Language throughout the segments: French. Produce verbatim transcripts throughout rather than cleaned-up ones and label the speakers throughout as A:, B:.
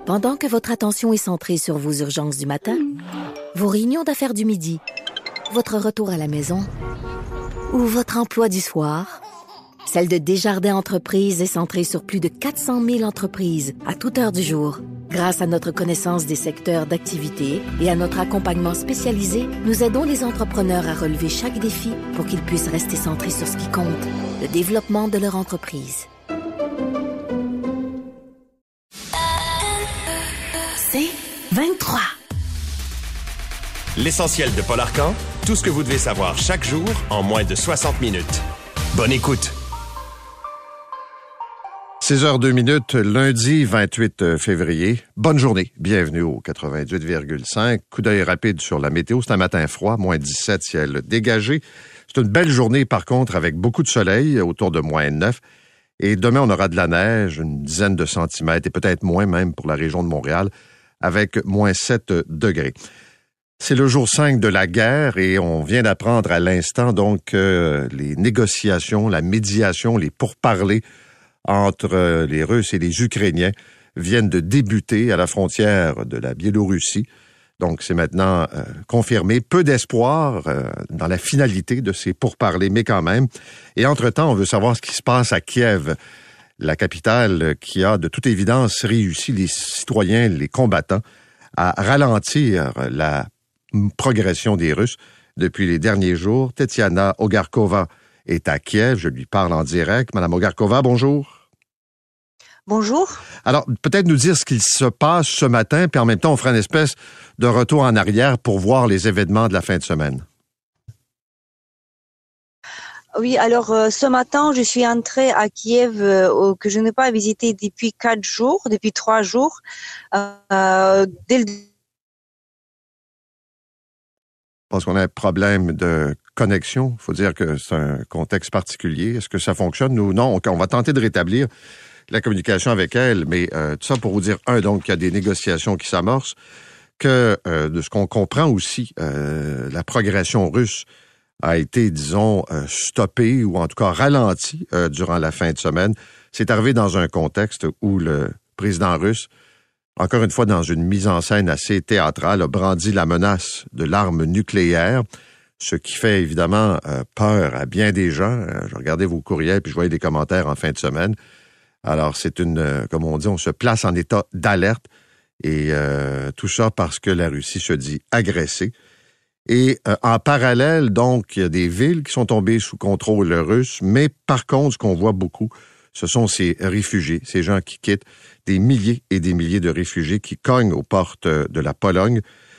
A: Pendant que votre attention est centrée sur vos urgences du matin, vos réunions d'affaires du midi, votre retour à la maison ou votre emploi du soir, celle de Desjardins Entreprises est centrée sur plus de quatre cent mille entreprises à toute heure du jour. Grâce à notre connaissance des secteurs d'activité et à notre accompagnement spécialisé, nous aidons les entrepreneurs à relever chaque défi pour qu'ils puissent rester centrés sur ce qui compte, le développement de leur entreprise. C'est vingt-trois.
B: L'essentiel de Paul Arcan, tout ce que vous devez savoir chaque jour en moins de soixante minutes. Bonne écoute.
C: six heures deux minutes, lundi vingt-huit février. Bonne journée. Bienvenue au quatre-vingt-huit virgule cinq. Coup d'œil rapide sur la météo. C'est un matin froid, moins dix-sept, ciel dégagé. C'est une belle journée, par contre, avec beaucoup de soleil, autour de moins neuf. Et demain, on aura de la neige, une dizaine de centimètres, et peut-être moins même pour la région de Montréal, avec moins sept degrés. C'est le jour cinq de la guerre et on vient d'apprendre à l'instant, donc, euh, les négociations, la médiation, les pourparlers entre les Russes et les Ukrainiens viennent de débuter à la frontière de la Biélorussie. Donc, c'est maintenant euh, confirmé. Peu d'espoir euh, dans la finalité de ces pourparlers, mais quand même. Et entre-temps, on veut savoir ce qui se passe à Kiev, la capitale qui a, de toute évidence, réussi, les citoyens, les combattants, à ralentir la progression des Russes depuis les derniers jours. Tetiana Ogarkova est à Kiev. Je lui parle en direct. Madame Ogarkova, bonjour.
D: Bonjour.
C: Alors, peut-être nous dire ce qu'il se passe ce matin, puis en même temps, on fera une espèce de retour en arrière pour voir les événements de la fin de semaine.
D: Oui, alors euh, ce matin, je suis entrée à Kiev euh, que je n'ai pas visité depuis quatre jours, depuis trois jours. Euh, dès le...
C: Je pense qu'on a un problème de connexion. Il faut dire que c'est un contexte particulier. Est-ce que ça fonctionne? Nous, non, on va tenter de rétablir la communication avec elle, mais euh, tout ça pour vous dire, un, donc, qu'il y a des négociations qui s'amorcent, que euh, de ce qu'on comprend aussi, euh, la progression russe a été, disons, euh, stoppée ou en tout cas ralentie euh, durant la fin de semaine. C'est arrivé dans un contexte où le président russe, encore une fois dans une mise en scène assez théâtrale, a brandi la menace de l'arme nucléaire, ce qui fait évidemment euh, peur à bien des gens. Euh, je regardais vos courriels puis je voyais des commentaires en fin de semaine. Alors, c'est une, euh, comme on dit, on se place en état d'alerte et euh, tout ça parce que la Russie se dit agressée. Et euh, en parallèle, donc, il y a des villes qui sont tombées sous contrôle russe, mais par contre, ce qu'on voit beaucoup, ce sont ces réfugiés, ces gens qui quittent, des milliers et des milliers de réfugiés qui cognent aux portes de la Pologne.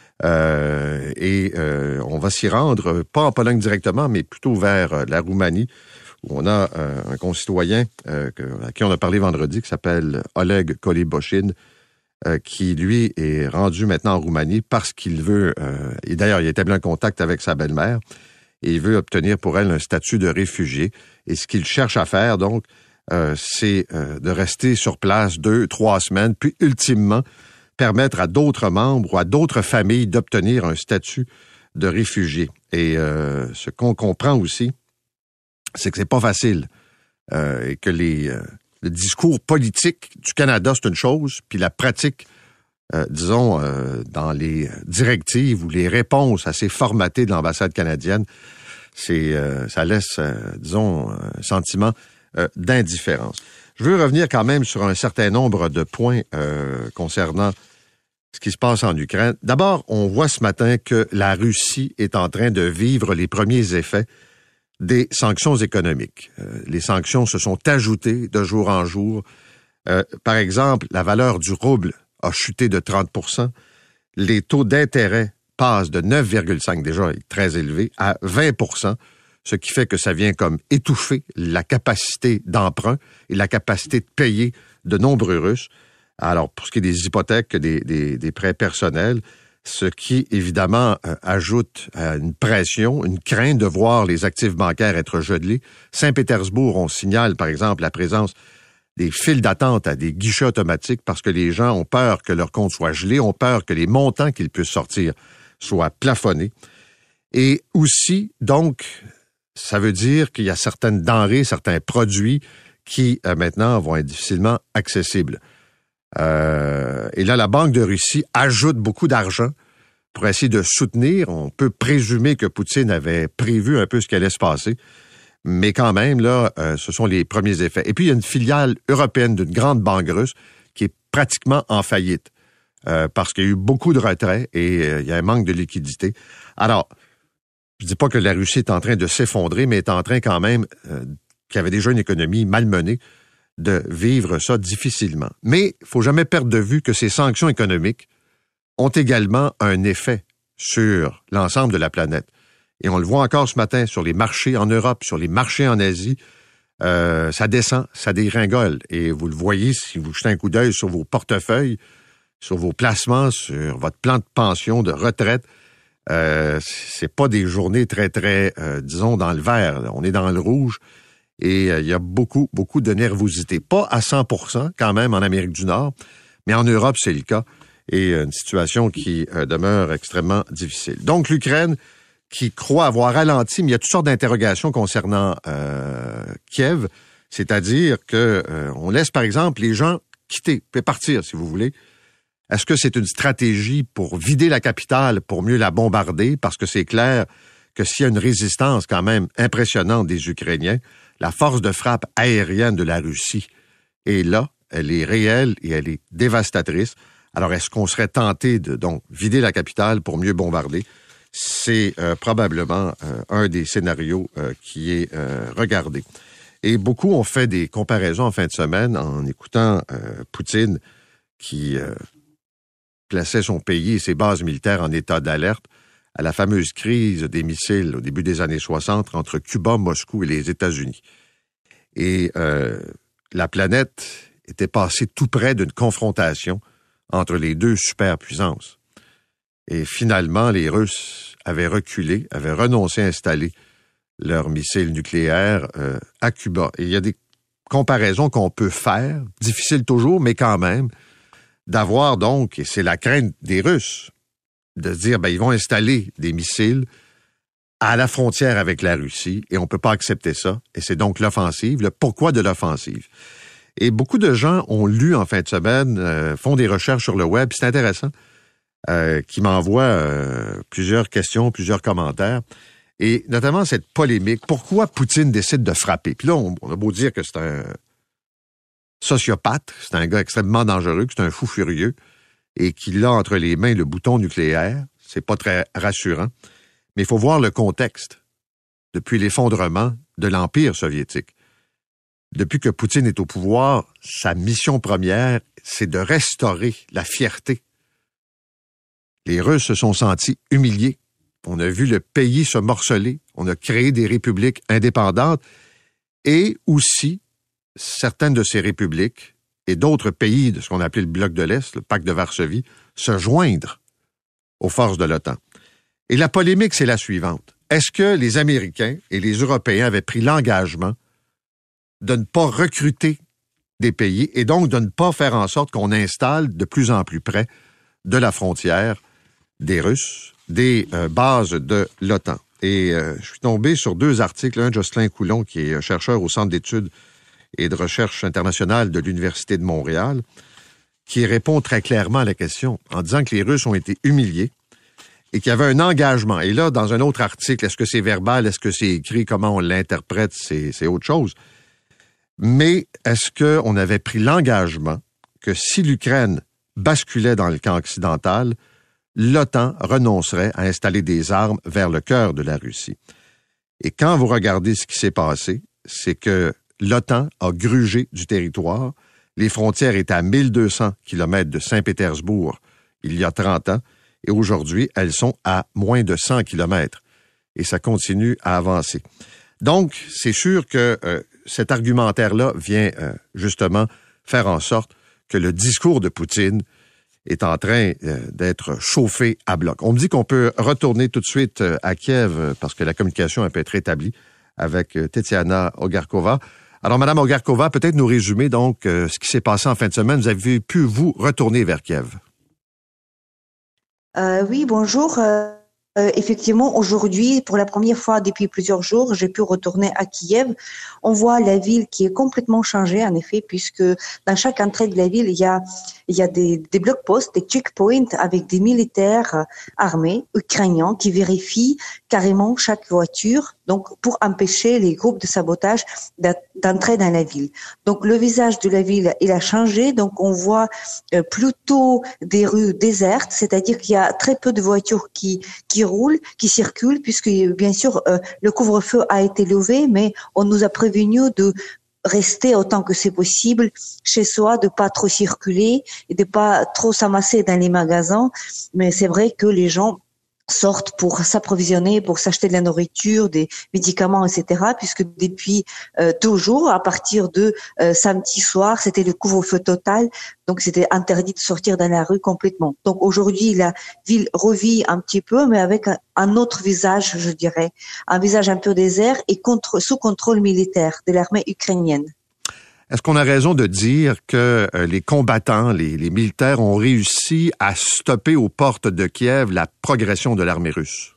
C: Euh, et euh, on va s'y rendre, pas en Pologne directement, mais plutôt vers la Roumanie, où on a euh, un concitoyen euh, que, à qui on a parlé vendredi, qui s'appelle Oleg Koliboshin, euh, qui, lui, est rendu maintenant en Roumanie parce qu'il veut, euh, et d'ailleurs, il a établi un contact avec sa belle-mère, et il veut obtenir pour elle un statut de réfugié. Et ce qu'il cherche à faire, donc, euh, c'est euh, de rester sur place deux, trois semaines, puis ultimement, permettre à d'autres membres ou à d'autres familles d'obtenir un statut de réfugié. Et euh, ce qu'on comprend aussi, c'est que c'est pas facile euh, et que les, euh, le discours politique du Canada, c'est une chose, puis la pratique, euh, disons, euh, dans les directives ou les réponses assez formatées de l'ambassade canadienne, c'est, euh, ça laisse, euh, disons, un sentiment euh, d'indifférence. Je veux revenir quand même sur un certain nombre de points euh, concernant ce qui se passe en Ukraine. D'abord, on voit ce matin que la Russie est en train de vivre les premiers effets des sanctions économiques. Euh, les sanctions se sont ajoutées de jour en jour. Euh, par exemple, la valeur du rouble a chuté de trente pour cent. Les taux d'intérêt passent de neuf virgule cinq, déjà très élevé, à vingt pour cent, ce qui fait que ça vient comme étouffer la capacité d'emprunt et la capacité de payer de nombreux Russes. Alors, pour ce qui est des hypothèques, des, des, des prêts personnels, ce qui, évidemment, euh, ajoute à une pression, une crainte de voir les actifs bancaires être gelés. Saint-Pétersbourg, on signale, par exemple, la présence des files d'attente à des guichets automatiques parce que les gens ont peur que leur compte soit gelé, ont peur que les montants qu'ils puissent sortir soient plafonnés. Et aussi, donc, ça veut dire qu'il y a certaines denrées, certains produits qui, euh, maintenant, vont être difficilement accessibles. Euh, et là, la Banque de Russie ajoute beaucoup d'argent pour essayer de soutenir. On peut présumer que Poutine avait prévu un peu ce qui allait se passer. Mais quand même, là, euh, ce sont les premiers effets. Et puis, il y a une filiale européenne d'une grande banque russe qui est pratiquement en faillite euh, parce qu'il y a eu beaucoup de retraits et euh, il y a un manque de liquidité. Alors, je dis pas que la Russie est en train de s'effondrer, mais est en train quand même, euh, qui avait déjà une économie malmenée, de vivre ça difficilement. Mais il faut jamais perdre de vue que ces sanctions économiques ont également un effet sur l'ensemble de la planète. Et on le voit encore ce matin sur les marchés en Europe, sur les marchés en Asie. Euh, ça descend, ça dégringole. Et vous le voyez si vous jetez un coup d'œil sur vos portefeuilles, sur vos placements, sur votre plan de pension, de retraite. Euh, c'est pas des journées très, très, euh, disons, dans le vert. On est dans le rouge. Et euh, il y a beaucoup, beaucoup de nervosité. Pas à cent pour cent quand même en Amérique du Nord, mais en Europe, c'est le cas. Et euh, une situation qui euh, demeure extrêmement difficile. Donc, l'Ukraine qui croit avoir ralenti, mais il y a toutes sortes d'interrogations concernant euh, Kiev, c'est-à-dire que euh, on laisse, par exemple, les gens quitter, puis partir, si vous voulez. Est-ce que c'est une stratégie pour vider la capitale, pour mieux la bombarder? Parce que c'est clair que s'il y a une résistance quand même impressionnante des Ukrainiens, la force de frappe aérienne de la Russie est là, elle est réelle et elle est dévastatrice. Alors, est-ce qu'on serait tenté de donc vider la capitale pour mieux bombarder? C'est euh, probablement euh, un des scénarios euh, qui est euh, regardé. Et beaucoup ont fait des comparaisons en fin de semaine en écoutant euh, Poutine qui euh, plaçait son pays et ses bases militaires en état d'alerte à la fameuse crise des missiles au début des années soixante entre Cuba, Moscou et les États-Unis. Et euh, la planète était passée tout près d'une confrontation entre les deux superpuissances. Et finalement, les Russes avaient reculé, avaient renoncé à installer leurs missiles nucléaires euh, à Cuba. Et il y a des comparaisons qu'on peut faire, difficiles toujours, mais quand même, d'avoir donc, et c'est la crainte des Russes, de se dire, ben, ils vont installer des missiles à la frontière avec la Russie, et on ne peut pas accepter ça. Et c'est donc l'offensive, le pourquoi de l'offensive. Et beaucoup de gens ont lu en fin de semaine, euh, font des recherches sur le web, c'est intéressant, euh, qui m'envoient euh, plusieurs questions, plusieurs commentaires, et notamment cette polémique. Pourquoi Poutine décide de frapper? Puis là, on, on a beau dire que c'est un sociopathe, c'est un gars extrêmement dangereux, que c'est un fou furieux, et qu'il a entre les mains le bouton nucléaire. C'est pas très rassurant. Mais il faut voir le contexte. Depuis l'effondrement de l'Empire soviétique, depuis que Poutine est au pouvoir, sa mission première, c'est de restaurer la fierté. Les Russes se sont sentis humiliés. On a vu le pays se morceler. On a créé des républiques indépendantes. Et aussi, certaines de ces républiques et d'autres pays de ce qu'on appelait le bloc de l'Est, le pacte de Varsovie, se joindre aux forces de l'OTAN. Et la polémique, c'est la suivante. Est-ce que les Américains et les Européens avaient pris l'engagement de ne pas recruter des pays et donc de ne pas faire en sorte qu'on installe de plus en plus près de la frontière des Russes, des euh, bases de l'OTAN? Et euh, je suis tombé sur deux articles. Un, Jocelyn Coulon, qui est chercheur au Centre d'études et de recherche internationale de l'Université de Montréal, qui répond très clairement à la question en disant que les Russes ont été humiliés et qu'il y avait un engagement. Et là, dans un autre article, est-ce que c'est verbal, est-ce que c'est écrit, comment on l'interprète, c'est, c'est autre chose. Mais est-ce qu'on avait pris l'engagement que si l'Ukraine basculait dans le camp occidental, l'OTAN renoncerait à installer des armes vers le cœur de la Russie? Et quand vous regardez ce qui s'est passé, c'est que l'OTAN a grugé du territoire. Les frontières étaient à mille deux cents kilomètres de Saint-Pétersbourg il y a trente ans, et aujourd'hui, elles sont à moins de cent kilomètres. Et ça continue à avancer. Donc, c'est sûr que euh, cet argumentaire-là vient euh, justement faire en sorte que le discours de Poutine est en train euh, d'être chauffé à bloc. On me dit qu'on peut retourner tout de suite euh, à Kiev euh, parce que la communication peut être rétablie avec euh, Tetiana Ogarkova. Alors, Madame Ogarkova, peut-être nous résumer donc euh, ce qui s'est passé en fin de semaine. Vous avez pu, vous, retourner vers Kiev.
D: Euh, oui, bonjour. Euh, Euh, effectivement, aujourd'hui, pour la première fois depuis plusieurs jours, j'ai pu retourner à Kiev. On voit la ville qui est complètement changée, en effet, puisque dans chaque entrée de la ville, il y a, il y a des, des blockposts, des checkpoints avec des militaires armés ukrainiens qui vérifient carrément chaque voiture, donc pour empêcher les groupes de sabotage d'entrer dans la ville. Donc le visage de la ville, il a changé. Donc on voit euh, plutôt des rues désertes, c'est-à-dire qu'il y a très peu de voitures qui qui roulent, qui circulent, puisque bien sûr euh, le couvre-feu a été levé, mais on nous a prévenu de rester autant que c'est possible chez soi, de pas trop circuler et de pas trop s'amasser dans les magasins. Mais c'est vrai que les gens sortent pour s'approvisionner, pour s'acheter de la nourriture, des médicaments, et cetera. Puisque depuis euh, toujours, à partir de euh, samedi soir, c'était le couvre-feu total, donc c'était interdit de sortir dans la rue complètement. Donc aujourd'hui, la ville revit un petit peu, mais avec un, un autre visage, je dirais, un visage un peu désert et contre, sous contrôle militaire de l'armée ukrainienne.
C: Est-ce qu'on a raison de dire que euh, les combattants, les, les militaires ont réussi à stopper aux portes de Kiev la progression de l'armée russe?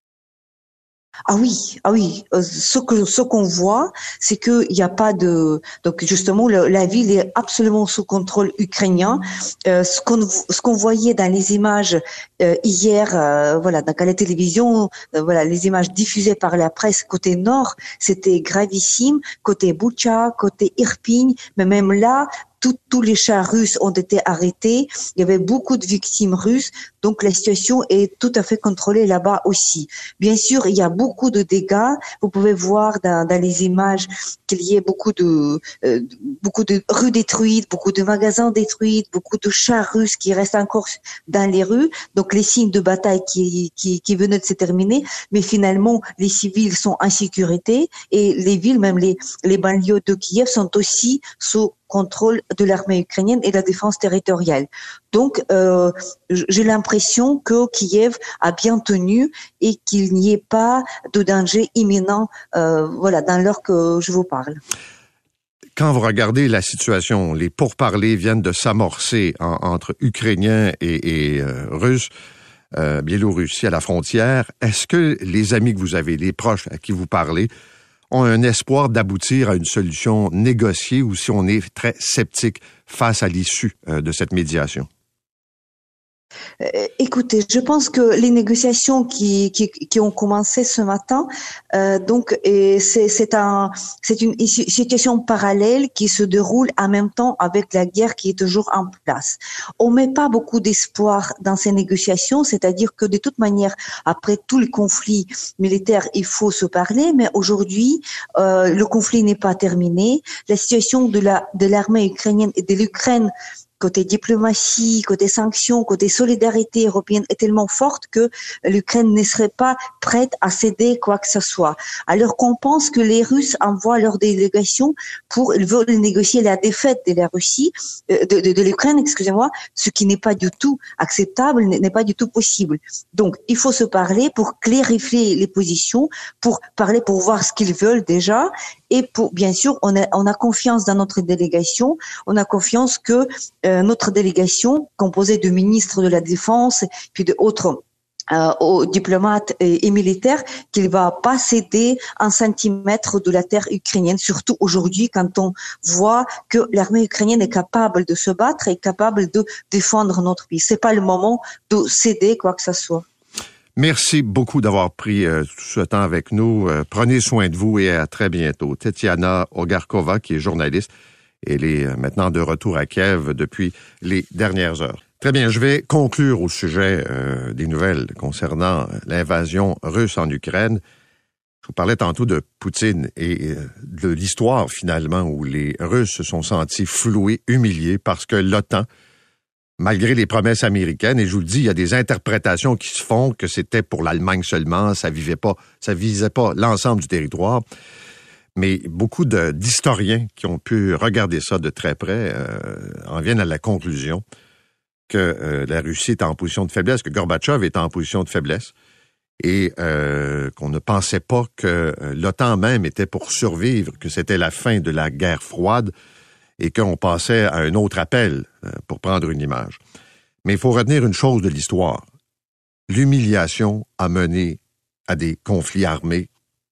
D: Ah oui, ah oui. Euh, ce que ce qu'on voit, c'est que il y a pas de donc justement le, la ville est absolument sous contrôle ukrainien. Euh, ce qu'on ce qu'on voyait dans les images euh, hier, euh, voilà, donc à la télévision, euh, voilà, les images diffusées par la presse côté nord, c'était gravissime. Côté Boutcha, côté Irpin, mais même là. Tout, tous les chars russes ont été arrêtés. Il y avait beaucoup de victimes russes. Donc, la situation est tout à fait contrôlée là-bas aussi. Bien sûr, il y a beaucoup de dégâts. Vous pouvez voir dans, dans les images qu'il y ait beaucoup de, euh, beaucoup de rues détruites, beaucoup de magasins détruits, beaucoup de chars russes qui restent encore dans les rues. Donc, les signes de bataille qui, qui, qui venaient de se terminer. Mais finalement, les civils sont en sécurité et les villes, même les, les banlieues de Kiev sont aussi sous contrôle de l'armée ukrainienne et de la défense territoriale. Donc, euh, j'ai l'impression que Kiev a bien tenu et qu'il n'y ait pas de danger imminent, euh, voilà, dans l'heure que je vous parle.
C: Quand vous regardez la situation, les pourparlers viennent de s'amorcer en, entre Ukrainiens et, et euh, Russes, euh, Biélorussie à la frontière. Est-ce que les amis que vous avez, les proches à qui vous parlez, ont un espoir d'aboutir à une solution négociée ou si on est très sceptique face à l'issue euh, de cette médiation?
D: Euh, écoutez, je pense que les négociations qui qui, qui ont commencé ce matin, euh, donc et c'est c'est un c'est une situation parallèle qui se déroule en même temps avec la guerre qui est toujours en place. On met pas beaucoup d'espoir dans ces négociations, c'est-à-dire que de toute manière, après tout le conflit militaire, il faut se parler, mais aujourd'hui, euh, le conflit n'est pas terminé. La situation de la de l'armée ukrainienne et de l'Ukraine côté diplomatie, côté sanctions, côté solidarité européenne est tellement forte que l'Ukraine ne serait pas prête à céder quoi que ce soit. Alors qu'on pense que les Russes envoient leur délégation pour, ils veulent négocier la défaite de la Russie, de, de, de l'Ukraine, excusez-moi, ce qui n'est pas du tout acceptable, n'est pas du tout possible. Donc, il faut se parler pour clarifier les positions, pour parler, pour voir ce qu'ils veulent déjà. Et pour, bien sûr, on a, on a confiance dans notre délégation. On a confiance que euh, notre délégation, composée de ministres de la Défense, puis de autres euh, aux diplomates et, et militaires, qu'il va pas céder un centimètre de la terre ukrainienne. Surtout aujourd'hui, quand on voit que l'armée ukrainienne est capable de se battre et capable de défendre notre pays. C'est pas le moment de céder quoi que ce soit.
C: Merci beaucoup d'avoir pris euh, tout ce temps avec nous. Euh, prenez soin de vous et à très bientôt. Tetiana Ogarkova, qui est journaliste, elle est euh, maintenant de retour à Kiev depuis les dernières heures. Très bien, je vais conclure au sujet euh, des nouvelles concernant l'invasion russe en Ukraine. Je vous parlais tantôt de Poutine et euh, de l'histoire finalement où les Russes se sont sentis floués, humiliés parce que l'OTAN, malgré les promesses américaines, et je vous le dis, il y a des interprétations qui se font que c'était pour l'Allemagne seulement, ça vivait pas, ça visait pas l'ensemble du territoire. Mais beaucoup de, d'historiens qui ont pu regarder ça de très près euh, en viennent à la conclusion que euh, la Russie est en position de faiblesse, que Gorbatchev est en position de faiblesse et euh, qu'on ne pensait pas que euh, l'OTAN même était pour survivre, que c'était la fin de la guerre froide et qu'on passait à un autre appel, euh, pour prendre une image. Mais il faut retenir une chose de l'histoire. l'humiliation a mené à des conflits armés.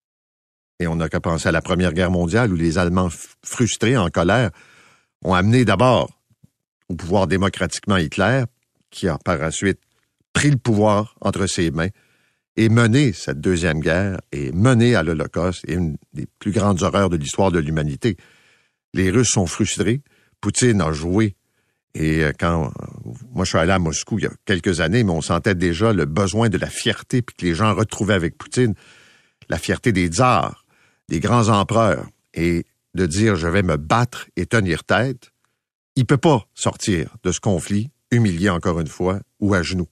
C: Et on n'a qu'à penser à la Première Guerre mondiale où les Allemands f- frustrés, en colère, ont amené d'abord au pouvoir démocratiquement Hitler, qui a par la suite pris le pouvoir entre ses mains et mené cette Deuxième Guerre et mené à l'Holocauste et une des plus grandes horreurs de l'histoire de l'humanité. Les Russes sont frustrés. Poutine a joué. Et quand moi je suis allé à Moscou il y a quelques années, mais on sentait déjà le besoin de la fierté, puis que les gens retrouvaient avec Poutine la fierté des tsars, des grands empereurs, et de dire je vais me battre et tenir tête. Il peut pas sortir de ce conflit humilié encore une fois ou à genoux.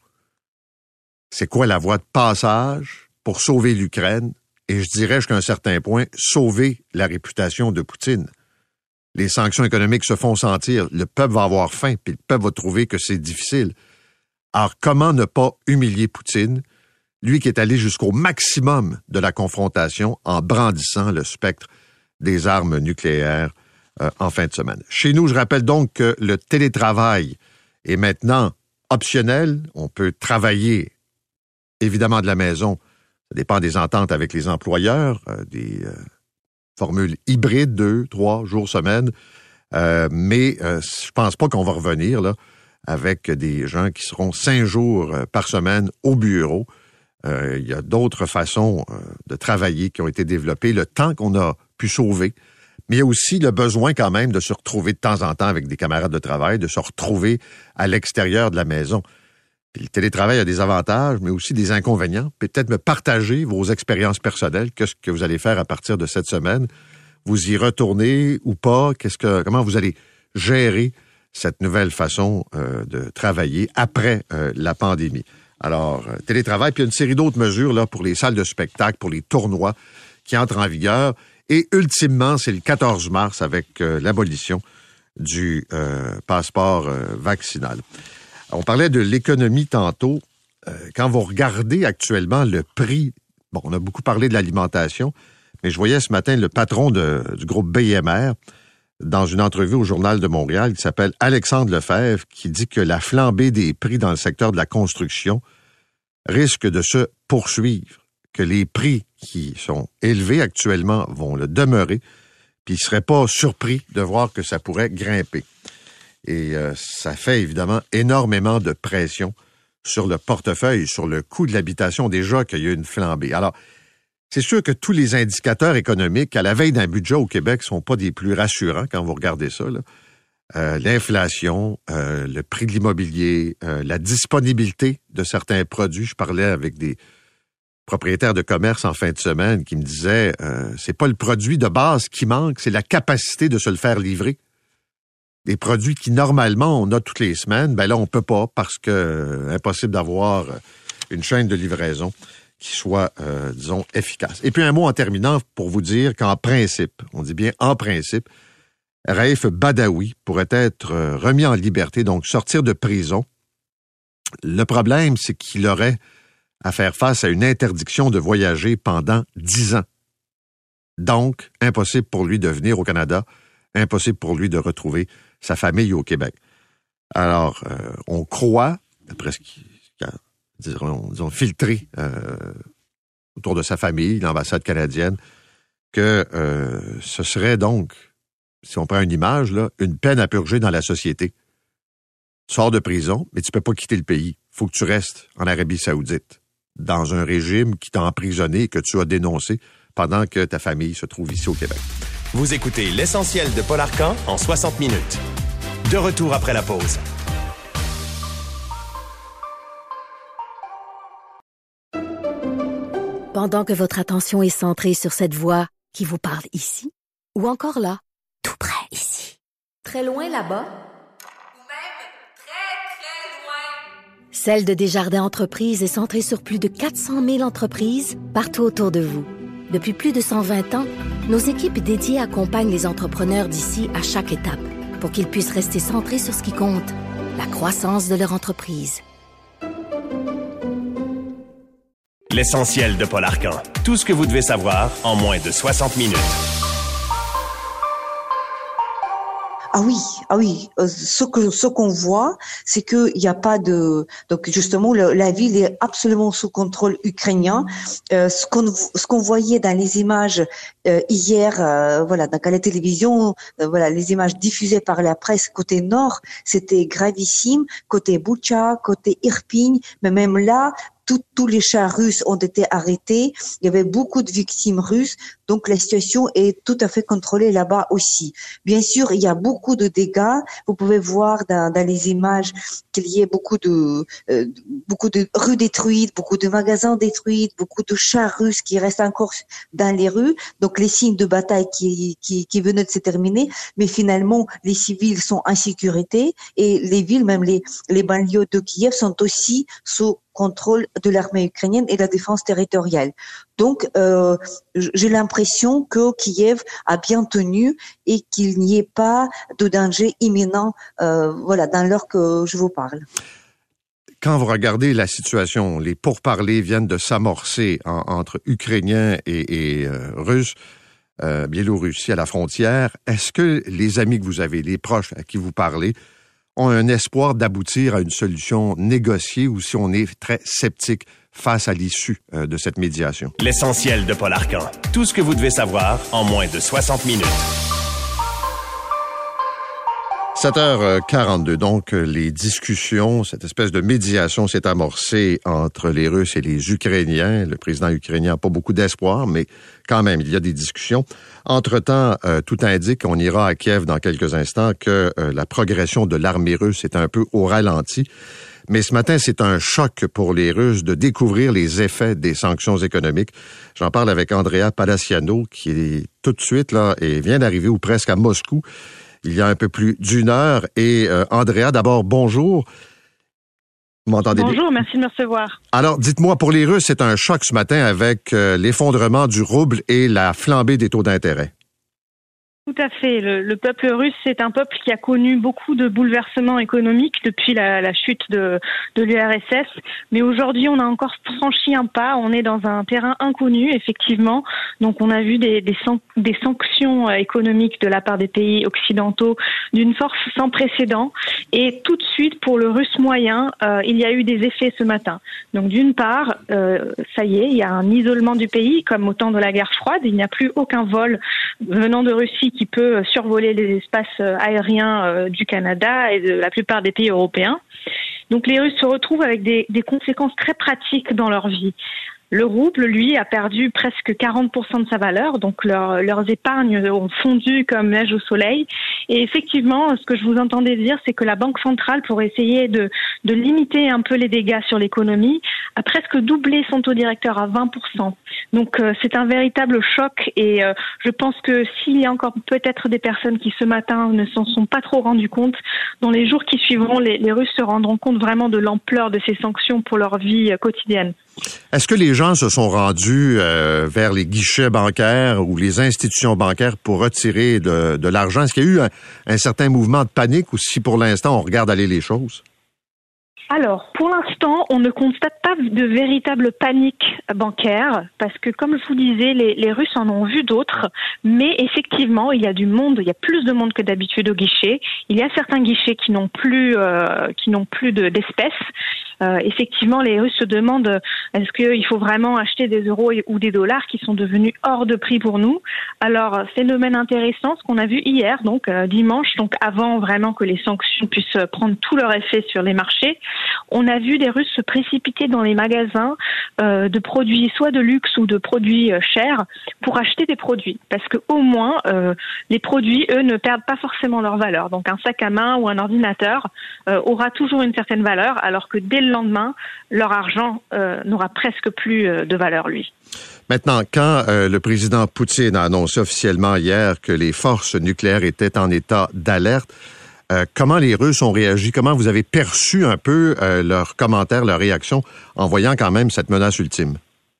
C: C'est quoi la voie de passage pour sauver l'Ukraine et je dirais jusqu'à un certain point sauver la réputation de Poutine? Les sanctions économiques se font sentir, le peuple va avoir faim, puis le peuple va trouver que c'est difficile. Alors, comment ne pas humilier Poutine, lui qui est allé jusqu'au maximum de la confrontation en brandissant le spectre des armes nucléaires euh, en fin de semaine? Chez nous, je rappelle donc que le télétravail est maintenant optionnel. On peut travailler, évidemment, de la maison. Ça dépend des ententes avec les employeurs, euh, des... Euh, formule hybride, deux, trois jours semaine. Euh, mais euh, je pense pas qu'on va revenir là avec des gens qui seront cinq jours euh, par semaine au bureau. Euh, il y a d'autres façons euh, de travailler qui ont été développées, le temps qu'on a pu sauver. Mais il y a aussi le besoin quand même de se retrouver de temps en temps avec des camarades de travail, de se retrouver à l'extérieur de la maison. Puis le télétravail a des avantages, mais aussi des inconvénients. Peut-être me partager vos expériences personnelles. Qu'est-ce que vous allez faire à partir de cette semaine? Vous y retournez ou pas? Qu'est-ce que, comment vous allez gérer cette nouvelle façon euh, de travailler après euh, la pandémie? Alors, euh, télétravail, puis il y a une série d'autres mesures là pour les salles de spectacle, pour les tournois qui entrent en vigueur. Et ultimement, c'est le quatorze mars avec euh, l'abolition du euh, passeport euh, vaccinal. On parlait de l'économie tantôt. Euh, quand vous regardez actuellement le prix, bon, on a beaucoup parlé de l'alimentation, mais je voyais ce matin le patron de, du groupe B M R dans une entrevue au Journal de Montréal qui s'appelle Alexandre Lefebvre, qui dit que la flambée des prix dans le secteur de la construction risque de se poursuivre, que les prix qui sont élevés actuellement vont le demeurer, puis il ne serait pas surpris de voir que ça pourrait grimper. Et euh, ça fait évidemment énormément de pression sur le portefeuille, sur le coût de l'habitation, déjà qu'il y a une flambée. Alors, c'est sûr que tous les indicateurs économiques, à la veille d'un budget au Québec, sont pas des plus rassurants quand vous regardez ça, là. Euh, l'inflation, euh, le prix de l'immobilier, euh, la disponibilité de certains produits. Je parlais avec des propriétaires de commerce en fin de semaine qui me disaient euh, c'est pas le produit de base qui manque, c'est la capacité de se le faire livrer. Des produits qui, normalement, on a toutes les semaines, ben là, on peut pas parce que euh, impossible d'avoir une chaîne de livraison qui soit, euh, disons, efficace. Et puis, un mot en terminant pour vous dire qu'en principe, on dit bien en principe, Raif Badawi pourrait être euh, remis en liberté, donc sortir de prison. Le problème, c'est qu'il aurait à faire face à une interdiction de voyager pendant dix ans. Donc, impossible pour lui de venir au Canada, impossible pour lui de retrouver sa famille au Québec. Alors, euh, on croit, d'après ce qui a, disons, disons, filtré euh, autour de sa famille, l'ambassade canadienne, que euh, ce serait donc, si on prend une image, là, une peine à purger dans la société. Tu sors de prison, mais tu peux pas quitter le pays. Il faut que tu restes en Arabie Saoudite, dans un régime qui t'a emprisonné et que tu as dénoncé pendant que ta famille se trouve ici au Québec.
B: Vous écoutez l'essentiel de Paul Arcand en soixante minutes. De retour après la pause.
A: Pendant que votre attention est centrée sur cette voix qui vous parle ici, ou encore là, tout près ici, très loin là-bas,
E: ou même très, très loin,
A: Celle de Desjardins Entreprises est centrée sur plus de quatre cent mille entreprises partout autour de vous. Depuis plus de cent vingt ans, nos équipes dédiées accompagnent les entrepreneurs d'ici à chaque étape pour qu'ils puissent rester centrés sur ce qui compte, la croissance de leur entreprise.
B: L'essentiel de Paul Arcand. Tout ce que vous devez savoir en moins de soixante minutes.
D: Ah oui, ah oui. Euh, ce que ce qu'on voit, c'est que il n'y a pas de donc justement le, la ville est absolument sous contrôle ukrainien. Euh, ce qu'on ce qu'on voyait dans les images euh, hier, euh, voilà, donc à la télévision, euh, voilà, les images diffusées par la presse côté nord, c'était gravissime. Côté Boutcha, côté Irpin, mais même là. Tout, tous les chars russes ont été arrêtés. Il y avait beaucoup de victimes russes. Donc, la situation est tout à fait contrôlée là-bas aussi. Bien sûr, il y a beaucoup de dégâts. Vous pouvez voir dans, dans les images qu'il y ait beaucoup de, euh, beaucoup de rues détruites, beaucoup de magasins détruits, beaucoup de chars russes qui restent encore dans les rues. Donc, les signes de bataille qui, qui, qui venaient de se terminer. Mais finalement, les civils sont en sécurité et les villes, même les, les banlieues de Kiev sont aussi sous contrôle de l'armée ukrainienne et de la défense territoriale. Donc, euh, j'ai l'impression que Kiev a bien tenu et qu'il n'y ait pas de danger imminent, euh, voilà, dans l'heure que je vous parle.
C: Quand vous regardez la situation, les pourparlers viennent de s'amorcer en, entre Ukrainiens et, et euh, Russes, euh, Biélorussie à la frontière. Est-ce que les amis que vous avez, les proches à qui vous parlez, ont un espoir d'aboutir à une solution négociée ou si on est très sceptique face à l'issue euh, de cette médiation?
B: L'essentiel de Paul Arcan. Tout ce que vous devez savoir en moins de soixante minutes.
C: sept heures quarante-deux, donc les discussions, cette espèce de médiation s'est amorcée entre les Russes et les Ukrainiens. Le président ukrainien n'a pas beaucoup d'espoir, mais quand même, il y a des discussions. Entre-temps, euh, tout indique qu'on ira à Kiev dans quelques instants, que euh, la progression de l'armée russe est un peu au ralenti. Mais ce matin, c'est un choc pour les Russes de découvrir les effets des sanctions économiques. J'en parle avec Andrea Palaciano, qui est tout de suite là et vient d'arriver ou presque à Moscou. Il y a un peu plus d'une heure. Et euh, Andrea, d'abord, bonjour. Vous m'entendez bien?
F: Bonjour, merci de me recevoir.
C: Alors, dites-moi, pour les Russes, c'est un choc ce matin avec euh, l'effondrement du rouble et la flambée des taux d'intérêt.
F: Tout à fait. Le, le peuple russe, c'est un peuple qui a connu beaucoup de bouleversements économiques depuis la, la chute de, de l'U R S S. Mais aujourd'hui, on a encore franchi un pas. On est dans un terrain inconnu, effectivement. Donc, on a vu des, des, san- des sanctions économiques de la part des pays occidentaux d'une force sans précédent. Et tout de suite, pour le russe moyen, euh, il y a eu des effets ce matin. Donc, d'une part, euh, ça y est, il y a un isolement du pays, comme au temps de la guerre froide. Il n'y a plus aucun vol venant de Russie qui peut survoler les espaces aériens du Canada et de la plupart des pays européens. Donc les Russes se retrouvent avec des, des conséquences très pratiques dans leur vie. Le rouble, lui, a perdu presque quarante pour cent de sa valeur, donc leur, leurs épargnes ont fondu comme neige au soleil. Et effectivement, ce que je vous entendais dire, c'est que la Banque centrale, pour essayer de, de limiter un peu les dégâts sur l'économie, a presque doublé son taux directeur à vingt pour cent. Donc euh, c'est un véritable choc et euh, je pense que s'il y a encore peut-être des personnes qui ce matin ne s'en sont pas trop rendues compte, dans les jours qui suivront, les, les Russes se rendront compte vraiment de l'ampleur de ces sanctions pour leur vie euh, quotidienne.
C: Est-ce que les gens se sont rendus euh, vers les guichets bancaires ou les institutions bancaires pour retirer de, de l'argent? Est-ce qu'il y a eu un, un certain mouvement de panique ou si pour l'instant on regarde aller les choses?
F: Alors, pour l'instant, on ne constate pas de véritable panique bancaire parce que, comme je vous disais, les, les Russes en ont vu d'autres. Mais effectivement, il y a du monde, il y a plus de monde que d'habitude au guichet. Il y a certains guichets qui n'ont plus, euh, qui n'ont plus de, d'espèces. Euh, effectivement, les Russes se demandent est-ce qu'il faut vraiment acheter des euros ou des dollars qui sont devenus hors de prix pour nous. Alors, phénomène intéressant, ce qu'on a vu hier, donc euh, dimanche, donc avant vraiment que les sanctions puissent prendre tout leur effet sur les marchés, on a vu des Russes se précipiter dans les magasins euh, de produits soit de luxe ou de produits euh, chers pour acheter des produits. Parce que au moins, euh, les produits, eux, ne perdent pas forcément leur valeur. Donc un sac à main ou un ordinateur euh, aura toujours une certaine valeur, alors que dès le lendemain, leur argent euh, n'aura presque plus euh, de valeur, lui.
C: Maintenant, quand euh, le président Poutine a annoncé officiellement hier que les forces nucléaires étaient en état d'alerte, euh, comment les Russes ont réagi? Comment vous avez perçu un peu euh, leurs commentaires, leurs réactions en voyant quand même cette menace ultime?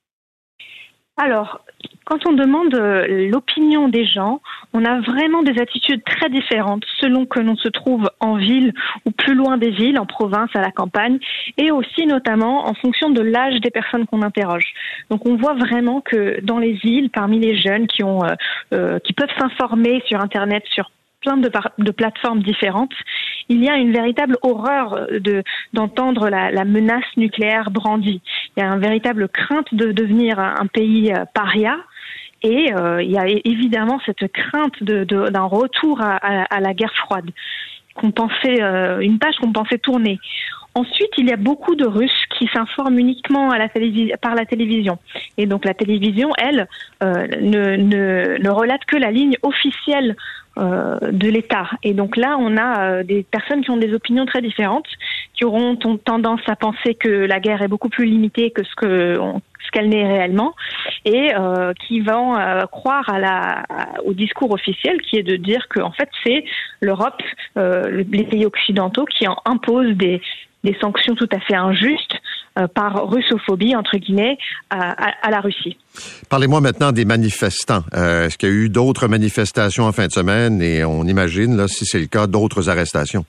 F: Alors, quand on demande l'opinion des gens, on a vraiment des attitudes très différentes selon que l'on se trouve en ville ou plus loin des villes, en province, à la campagne, et aussi notamment en fonction de l'âge des personnes qu'on interroge. Donc on voit vraiment que dans les villes, parmi les jeunes qui ont, euh, euh, qui peuvent s'informer sur Internet, sur plein de, par- de plateformes différentes, il y a une véritable horreur de, d'entendre la, la menace nucléaire brandie. Il y a une véritable crainte de devenir un pays paria. Et euh, il y a évidemment cette crainte de, de, d'un retour à, à, à la guerre froide, qu'on pensait, euh, une page qu'on pensait tourner. Ensuite, il y a beaucoup de Russes qui s'informent uniquement à la télévis- par la télévision. Et donc la télévision, elle, euh, ne, ne, ne relate que la ligne officielle euh, de l'État. Et donc là, on a euh, des personnes qui ont des opinions très différentes, qui auront t- tendance à penser que la guerre est beaucoup plus limitée que ce que on, ce qu'elle n'est réellement, et euh, qui vont euh, croire à la, à, au discours officiel qui est de dire que en fait c'est l'Europe, euh, les pays occidentaux qui en imposent des, des sanctions tout à fait injustes euh, par russophobie entre guillemets à, à, à la Russie.
C: Parlez-moi maintenant des manifestants. Euh, est-ce qu'il y a eu d'autres manifestations en fin de semaine et on imagine, là, si c'est le cas, d'autres arrestations?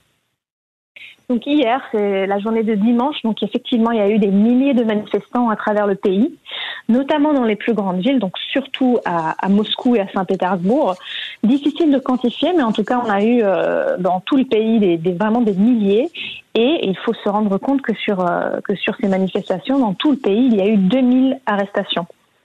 F: Donc hier, c'est la journée de dimanche, donc effectivement, il y a eu des milliers de manifestants à travers le pays, notamment dans les plus grandes villes, donc surtout à, à Moscou et à Saint-Pétersbourg. Difficile de quantifier, mais en tout cas, on a eu euh, dans tout le pays des, des, vraiment des milliers. Et il faut se rendre compte que sur, euh, que sur ces manifestations, dans tout le pays, il y a eu deux mille arrestations.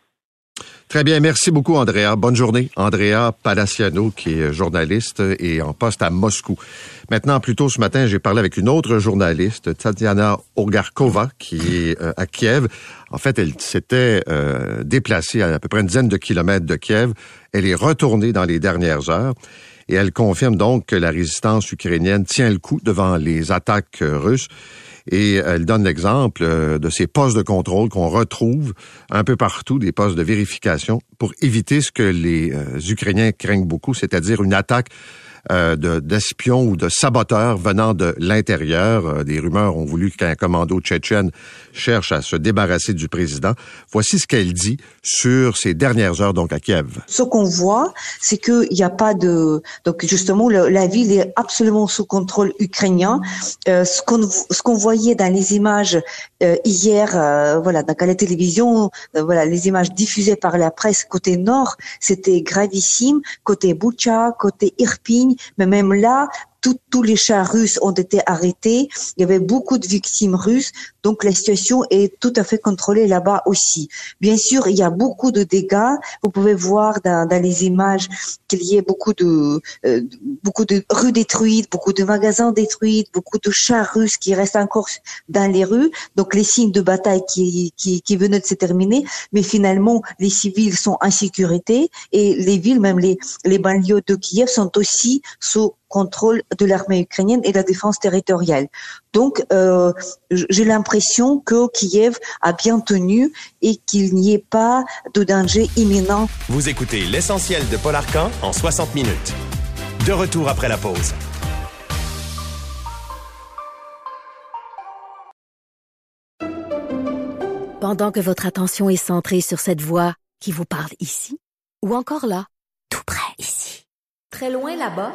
C: Très bien, merci beaucoup Andrea. Bonne journée. Andrea Palaciano, qui est journaliste et en poste à Moscou. Maintenant, plus tôt ce matin, j'ai parlé avec une autre journaliste, Tatiana Ogarkova, qui est euh, à Kiev. En fait, elle s'était euh, déplacée à à peu près une dizaine de kilomètres de Kiev. Elle est retournée dans les dernières heures et elle confirme donc que la résistance ukrainienne tient le coup devant les attaques russes. Et elle donne l'exemple de ces postes de contrôle qu'on retrouve un peu partout, des postes de vérification, pour éviter ce que les euh, Ukrainiens craignent beaucoup, c'est-à-dire une attaque euh, de, d'espions ou de saboteurs venant de l'intérieur. Euh, des rumeurs ont voulu qu'un commando tchétchène cherche à se débarrasser du président. Voici ce qu'elle dit sur ces dernières heures donc à Kiev.
D: Ce qu'on voit, c'est qu'il n'y a pas de... Donc justement, le, la ville est absolument sous contrôle ukrainien. Euh, ce qu'on ce qu'on voyait dans les images euh, hier, euh, voilà, donc à la télévision, euh, voilà, les images diffusées par la presse côté nord, c'était gravissime. Côté Boutcha, côté Irpin, mais même là, Tout, tous les chars russes ont été arrêtés. Il y avait beaucoup de victimes russes. Donc, la situation est tout à fait contrôlée là-bas aussi. Bien sûr, il y a beaucoup de dégâts. Vous pouvez voir dans, dans les images qu'il y ait beaucoup de, euh, beaucoup de rues détruites, beaucoup de magasins détruits, beaucoup de chars russes qui restent encore dans les rues. Donc, les signes de bataille qui, qui, qui venaient de se terminer. Mais finalement, les civils sont en sécurité et les villes, même les, les banlieues de Kiev sont aussi sous contrôle de l'armée ukrainienne et de la défense territoriale. Donc, euh, j'ai l'impression que Kiev a bien tenu et qu'il n'y ait pas de danger imminent.
B: Vous écoutez l'essentiel de Paul Arcan en soixante minutes. De retour après la pause.
A: Pendant que votre attention est centrée sur cette voix qui vous parle ici, ou encore là, tout près ici, très loin là-bas,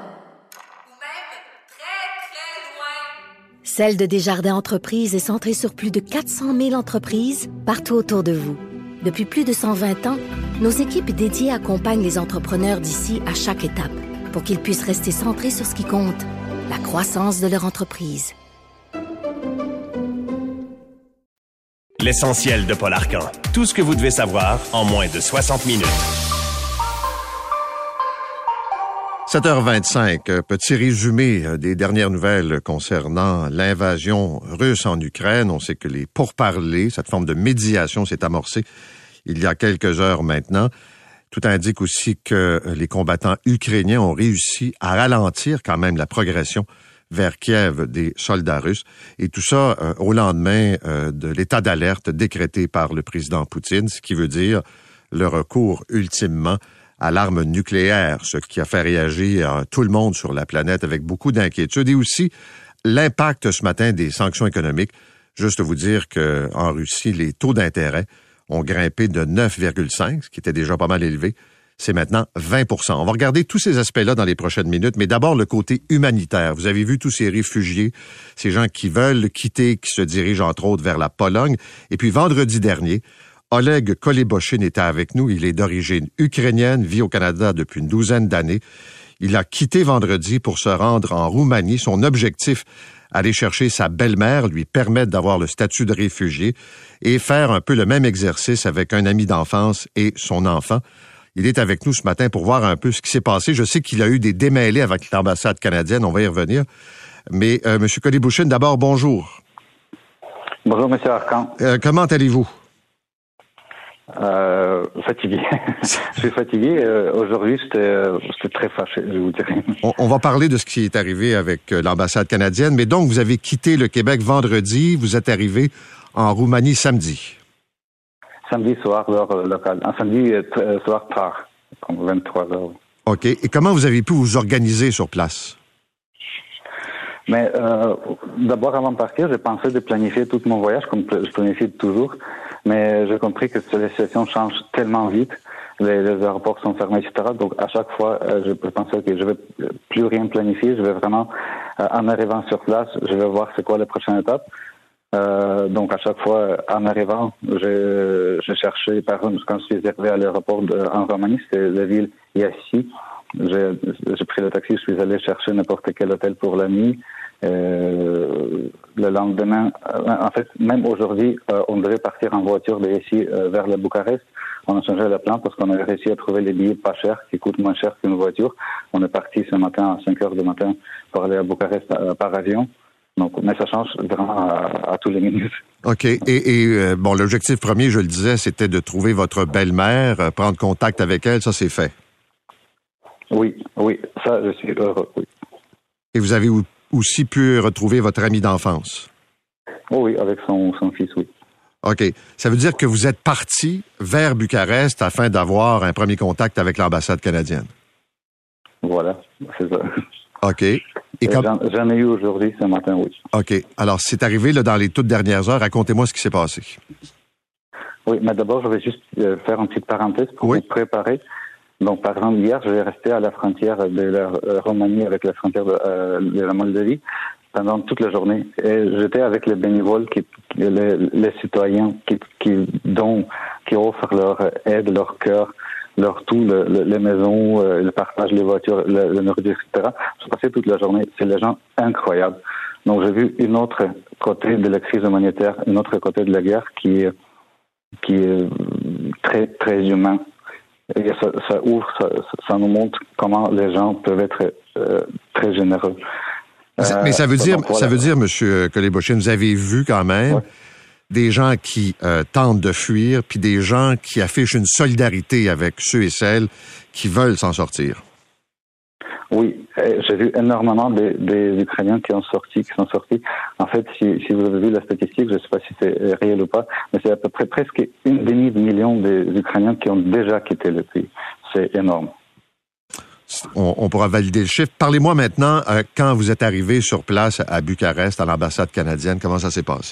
A: Celle de Desjardins Entreprises est centrée sur plus de quatre cent mille entreprises partout autour de vous. Depuis plus de cent vingt ans, nos équipes dédiées accompagnent les entrepreneurs d'ici à chaque étape pour qu'ils puissent rester centrés sur ce qui compte, la croissance de leur entreprise.
B: L'essentiel de Paul Arcan. Tout ce que vous devez savoir en moins de soixante minutes.
C: sept heures vingt-cinq, petit résumé des dernières nouvelles concernant l'invasion russe en Ukraine. On sait que les pourparlers, cette forme de médiation s'est amorcée il y a quelques heures maintenant. Tout indique aussi que les combattants ukrainiens ont réussi à ralentir quand même la progression vers Kiev des soldats russes. Et tout ça euh, au lendemain euh, de l'état d'alerte décrété par le président Poutine, ce qui veut dire le recours ultimement à l'arme nucléaire, ce qui a fait réagir tout le monde sur la planète avec beaucoup d'inquiétude, et aussi l'impact ce matin des sanctions économiques. Juste vous dire qu'en Russie, les taux d'intérêt ont grimpé de neuf virgule cinq, ce qui était déjà pas mal élevé. C'est maintenant vingt pour cent. On va regarder tous ces aspects-là dans les prochaines minutes, mais d'abord le côté humanitaire. Vous avez vu tous ces réfugiés, ces gens qui veulent quitter, qui se dirigent entre autres vers la Pologne. Et puis vendredi dernier, Oleg Koleboshin était avec nous. Il est d'origine ukrainienne, vit au Canada depuis une douzaine d'années. Il a quitté vendredi pour se rendre en Roumanie. Son objectif, aller chercher sa belle-mère, lui permettre d'avoir le statut de réfugié et faire un peu le même exercice avec un ami d'enfance et son enfant. Il est avec nous ce matin pour voir un peu ce qui s'est passé. Je sais qu'il a eu des démêlés avec l'ambassade canadienne, on va y revenir. Mais euh, M. Kolibouchine, d'abord, bonjour.
G: Bonjour, M. Arcan.
C: Euh, comment allez-vous?
G: Euh, fatigué. Je suis fatigué. Euh, aujourd'hui, j'étais, euh, j'étais très fâché, je vous dirais.
C: On, on va parler de ce qui est arrivé avec euh, l'ambassade canadienne. Mais donc, vous avez quitté le Québec vendredi. Vous êtes arrivé en Roumanie samedi.
G: Samedi soir, l'heure euh, locale. Un samedi euh, soir tard, comme vingt-trois heures.
C: OK. Et comment vous avez pu vous organiser sur place?
G: Mais euh, d'abord, avant de partir, j'ai pensé de planifier tout mon voyage, comme je planifie toujours. Mais j'ai compris que la situation change tellement vite. Les, les aéroports sont fermés, et cetera. Donc, à chaque fois, euh, je pensais que je vais plus rien planifier. Je vais vraiment, euh, en arrivant sur place, je vais voir c'est quoi la prochaine étape. Euh, donc, à chaque fois, en arrivant, j'ai, j'ai cherché, par exemple, quand je suis arrivé à l'aéroport de, en Roumanie, c'était la ville Iasi. J'ai, j'ai pris le taxi, je suis allé chercher n'importe quel hôtel pour la nuit. Euh, le lendemain, euh, en fait, même aujourd'hui, euh, on devait partir en voiture d'ici euh, vers la Bucarest. On a changé le plan parce qu'on a réussi à trouver les billets pas chers, qui coûtent moins cher qu'une voiture. On est parti ce matin à cinq heures du matin pour aller à Bucarest euh, par avion. Donc, mais ça change vraiment à, à tous les minutes.
C: OK. Et, et euh, bon, l'objectif premier, je le disais, c'était de trouver votre belle-mère, euh, prendre contact avec elle. Ça, c'est fait.
G: Oui, oui. Ça, je suis heureux, oui.
C: Et vous avez aussi pu retrouver votre ami d'enfance?
G: Oh oui, avec son, son fils, oui.
C: OK. Ça veut dire que vous êtes parti vers Bucarest afin d'avoir un premier contact avec l'ambassade canadienne?
G: Voilà, c'est ça.
C: OK. Et comme...
G: j'en, j'en ai eu aujourd'hui, ce matin, oui.
C: OK. Alors, c'est arrivé là, dans les toutes dernières heures. Racontez-moi ce qui s'est passé.
G: Oui, mais d'abord, je vais juste euh, faire une petite parenthèse pour
C: oui.
G: vous préparer. Donc, par exemple, hier, je vais rester à la frontière de la euh, Roumanie avec la frontière de, euh, de la Moldavie pendant toute la journée. Et j'étais avec les bénévoles, qui, les, les citoyens qui, qui donnent, qui offrent leur aide, leur cœur, leur tout, le, le, les maisons, euh, le partage, les voitures, le, le nourriture, et cetera. Je passais toute la journée. C'est des gens incroyables. Donc, j'ai vu une autre côté de la crise humanitaire, une autre côté de la guerre qui, qui est très, très humain. Et ça, ça ouvre, ça, ça nous montre comment les gens peuvent être euh, très généreux.
C: Euh, Mais ça veut dire,
G: donc, voilà.
C: ça veut dire, M. Kolibouchine, vous avez vu quand même ouais. des gens qui euh, tentent de fuir, puis des gens qui affichent une solidarité avec ceux et celles qui veulent s'en sortir.
G: Oui, j'ai vu énormément des, des Ukrainiens qui ont sorti, qui sont sortis. En fait, si, si vous avez vu la statistique, je ne sais pas si c'est réel ou pas, mais c'est à peu près presque une demi-million des Ukrainiens qui ont déjà quitté le pays. C'est énorme.
C: On, on pourra valider le chiffre. Parlez-moi maintenant, euh, quand vous êtes arrivé sur place à Bucarest, à l'ambassade canadienne, comment ça s'est passé?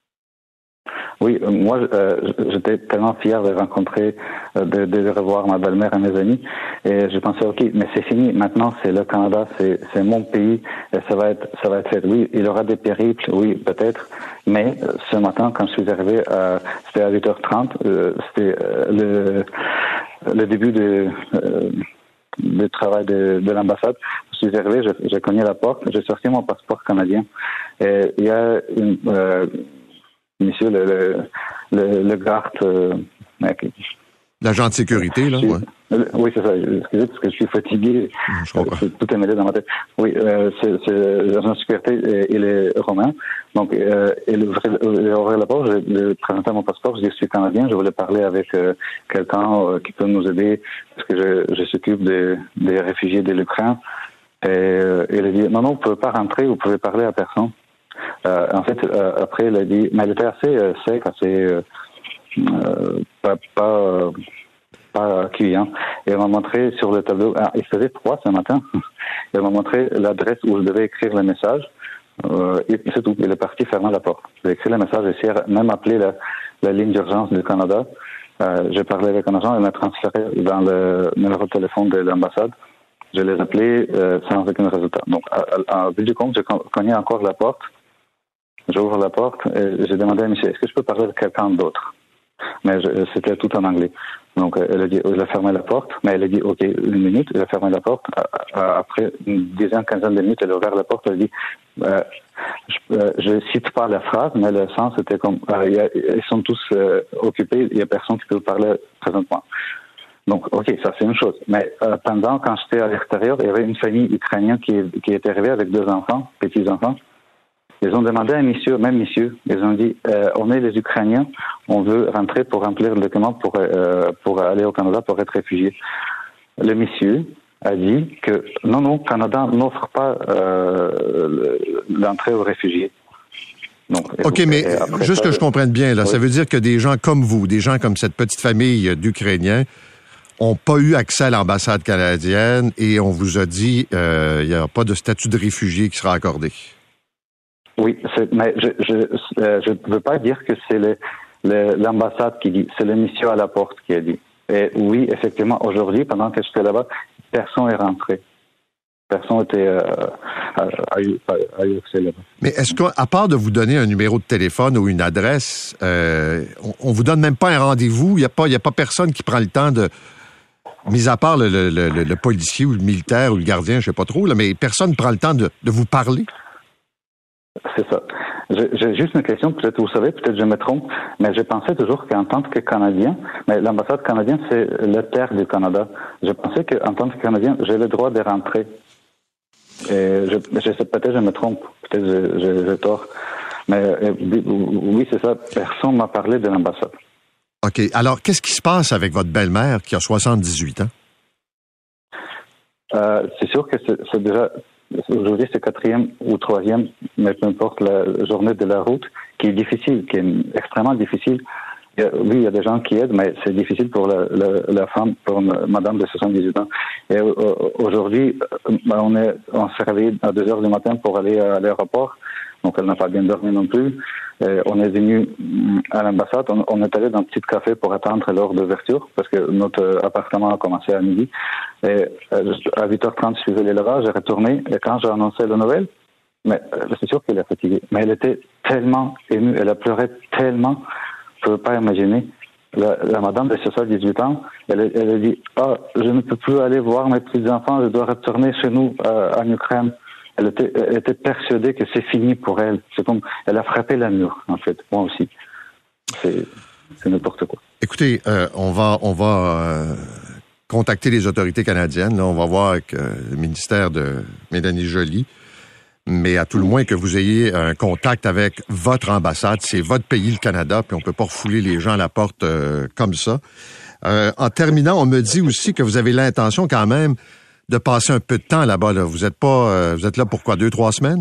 G: Oui, moi, euh, j'étais tellement fier de rencontrer, euh, de, de revoir ma belle-mère et mes amis. Et je pensais, OK, mais c'est fini. Maintenant, c'est le Canada, c'est, c'est mon pays. Et ça va être, ça va être fait. Oui, il y aura des périples, oui, peut-être. Mais euh, ce matin, quand je suis arrivé, euh, c'était à huit heures trente. Euh, c'était euh, le, le début de, euh, du travail de, de l'ambassade. Je suis arrivé, j'ai, j'ai cogné la porte, j'ai sorti mon passeport canadien. Et il y a une... Euh, Monsieur le, le, le, le garde... Euh,
C: L'agent de sécurité, là,
G: suis,
C: ouais.
G: euh, Oui, c'est ça. Excusez, parce que je suis fatigué.
C: Je comprends.
G: Tout est mêlé dans ma tête. Oui, euh, c'est, c'est l'agent de sécurité, il est romain. Donc, euh, il ouvrait la porte, je présentais mon passeport, je dis, je suis canadien, je voulais parler avec euh, quelqu'un euh, qui peut nous aider, parce que je, je s'occupe des, des réfugiés de l'Ukraine. Et euh, il a dit, non, non, vous ne pouvez pas rentrer, vous pouvez parler à personne. Euh, en fait, euh, après, il a dit, mais elle était assez euh, sec, assez euh, euh, pas pas, euh, pas accueillant. Et elle m'a montré sur le tableau, ah, il faisait froid ce matin. Elle m'a montré l'adresse où je devais écrire le message. Euh, et c'est tout. Il est parti fermer la porte. J'ai écrit le message, j'ai même appelé la, la ligne d'urgence du Canada. Euh, j'ai parlé avec un agent, il m'a transféré dans le numéro de téléphone de l'ambassade. Je les ai appelés euh, sans aucun résultat. Donc, en bout du compte, je connais encore la porte. J'ouvre la porte et j'ai demandé à Michel, est-ce que je peux parler de quelqu'un d'autre? Mais je, c'était tout en anglais. Donc, elle a dit, il a fermé la porte, mais elle a dit, OK, une minute, il a fermé la porte. Après une dizaine, quinzaine de minutes, elle a ouvert la porte, elle a dit, euh, je, euh, je cite pas la phrase, mais le sens était comme, euh, y a, ils sont tous euh, occupés, il y a personne qui peut parler présentement. Donc, OK, ça c'est une chose. Mais euh, pendant, quand j'étais à l'extérieur, il y avait une famille ukrainienne qui, qui était arrivée avec deux enfants, petits-enfants. Ils ont demandé à un monsieur, même monsieur, ils ont dit, euh, on est les Ukrainiens, on veut rentrer pour remplir le document pour, euh, pour aller au Canada pour être réfugié. Le monsieur a dit que non, non, Canada n'offre pas euh, l'entrée aux réfugiés. Donc,
C: OK, mais juste ça, que je comprenne bien, là, oui. Ça veut dire que des gens comme vous, des gens comme cette petite famille d'Ukrainiens, n'ont pas eu accès à l'ambassade canadienne et on vous a dit qu'il euh, n'y a pas de statut de réfugié qui sera accordé.
G: Oui, c'est, mais je je euh, je veux pas dire que c'est le, le, l'ambassade qui dit, c'est le monsieur à la porte qui a dit. Et oui, effectivement, aujourd'hui, pendant que j'étais là-bas, personne n'est rentré. Personne était euh, à eu accès là-bas.
C: Mais est-ce qu'à part de vous donner un numéro de téléphone ou une adresse, euh, on, on vous donne même pas un rendez-vous? Il y a pas, il y a pas personne qui prend le temps de, mis à part le, le, le, le policier ou le militaire ou le gardien, je sais pas trop, là, mais personne ne prend le temps de, de vous parler?
G: C'est ça. J'ai, j'ai juste une question, peut-être vous savez, peut-être je me trompe, mais je pensais toujours qu'en tant que Canadien, mais l'ambassade canadienne, c'est la terre du Canada. Je pensais qu'en tant que Canadien, j'ai le droit de rentrer. Et je, je sais, peut-être je me trompe, peut-être j'ai, j'ai, j'ai tort. Mais euh, oui, c'est ça, personne m'a parlé de l'ambassade.
C: OK. Alors, qu'est-ce qui se passe avec votre belle-mère qui a soixante-dix-huit ans?
G: Euh, c'est sûr que c'est, c'est déjà... Aujourd'hui, c'est quatrième ou troisième, mais peu importe la journée de la route, qui est difficile, qui est extrêmement difficile. Il y a, oui, il y a des gens qui aident, mais c'est difficile pour la, la, la femme, pour une, madame de soixante-dix-huit ans. Et euh, aujourd'hui, on est, on s'est réveillé à deux heures du matin pour aller à l'aéroport. Donc, elle n'a pas bien dormi non plus. Et on est venu à l'ambassade. On, on est allé dans un petit café pour attendre l'heure d'ouverture parce que notre appartement a commencé à midi. Et à huit heures trente, je suis allé là-bas, j'ai retourné. Et quand j'ai annoncé la nouvelle, mais c'est sûr qu'elle est fatiguée. Mais elle était tellement émue, elle a pleuré tellement, je ne peux pas imaginer. La, la madame de soixante-dix-huit ans, elle, elle a dit « Ah, je ne peux plus aller voir mes petits-enfants, je dois retourner chez nous euh, en Ukraine. » Elle était, elle était persuadée que c'est fini pour elle. C'est comme, elle a frappé la mur, en fait. Moi aussi. C'est, c'est n'importe quoi.
C: Écoutez, euh, on va, on va euh, contacter les autorités canadiennes. Là, on va voir avec euh, le ministère de Mélanie Joly. Mais à tout le moins que vous ayez un contact avec votre ambassade. C'est votre pays, le Canada, puis on peut pas refouler les gens à la porte euh, comme ça. Euh, en terminant, on me dit aussi que vous avez l'intention quand même de passer un peu de temps là-bas. Là. Vous êtes pas, euh, vous êtes là pour quoi, deux, trois semaines?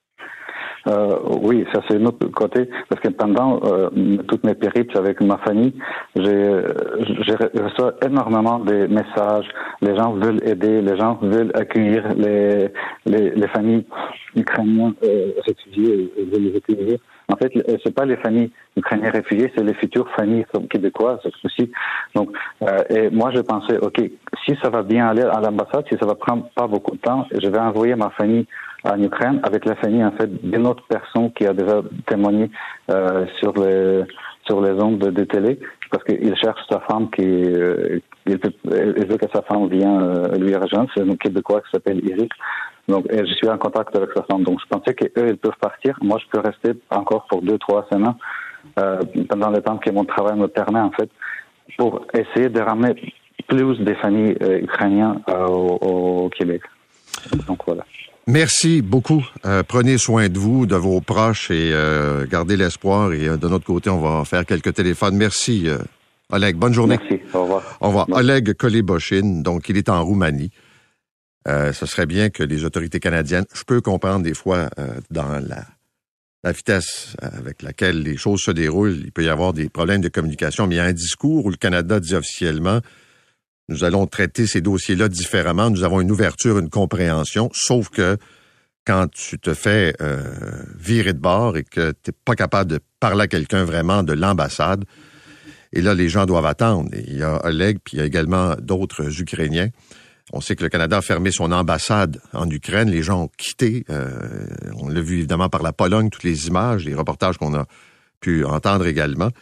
G: Euh, oui, ça c'est notre côté, parce que pendant euh, toutes mes périples avec ma famille, j'ai, j'ai reçu énormément de messages. Les gens veulent aider, les gens veulent accueillir les les, les familles ukrainiennes euh, réfugiées et veulent les accueillir. En fait, c'est pas les familles ukrainiennes réfugiées, c'est les futures familles québécoises aussi. Donc, euh, et moi, je pensais, ok, si ça va bien aller à l'ambassade, si ça va prendre pas beaucoup de temps, je vais envoyer ma famille en Ukraine avec la famille en fait d'une autre personne qui a déjà témoigné euh, sur les sur les ondes de, de télé, parce qu'il cherche sa femme qui euh, il, peut, il veut que sa femme vienne euh, lui rejoindre. C'est un Québécois qui s'appelle Eric. Donc, et je suis en contact avec sa femme. Donc, je pensais qu'eux, ils peuvent partir. Moi, je peux rester encore pour deux, trois semaines, euh, pendant le temps que mon travail me permet, en fait, pour essayer de ramener plus des familles euh, ukrainiennes euh, au, au Québec. Donc, voilà.
C: Merci beaucoup. Euh, prenez soin de vous, de vos proches et euh, gardez l'espoir. Et euh, de notre côté, on va faire quelques téléphones. Merci, euh, Oleg. Bonne journée.
G: Merci. Au revoir.
C: Au revoir.
G: Bon.
C: Oleg Koleboshine, donc il est en Roumanie. Euh, ce serait bien que les autorités canadiennes, je peux comprendre des fois euh, dans la, la vitesse avec laquelle les choses se déroulent, il peut y avoir des problèmes de communication, mais il y a un discours où le Canada dit officiellement « Nous allons traiter ces dossiers-là différemment, nous avons une ouverture, une compréhension », sauf que quand tu te fais euh, virer de bord et que tu n'es pas capable de parler à quelqu'un vraiment de l'ambassade, et là, les gens doivent attendre. Et il y a Oleg, puis il y a également d'autres Ukrainiens. On sait que le Canada a fermé son ambassade en Ukraine. Les gens ont quitté. Euh, on l'a vu évidemment par la Pologne, toutes les images, les reportages qu'on a pu entendre également.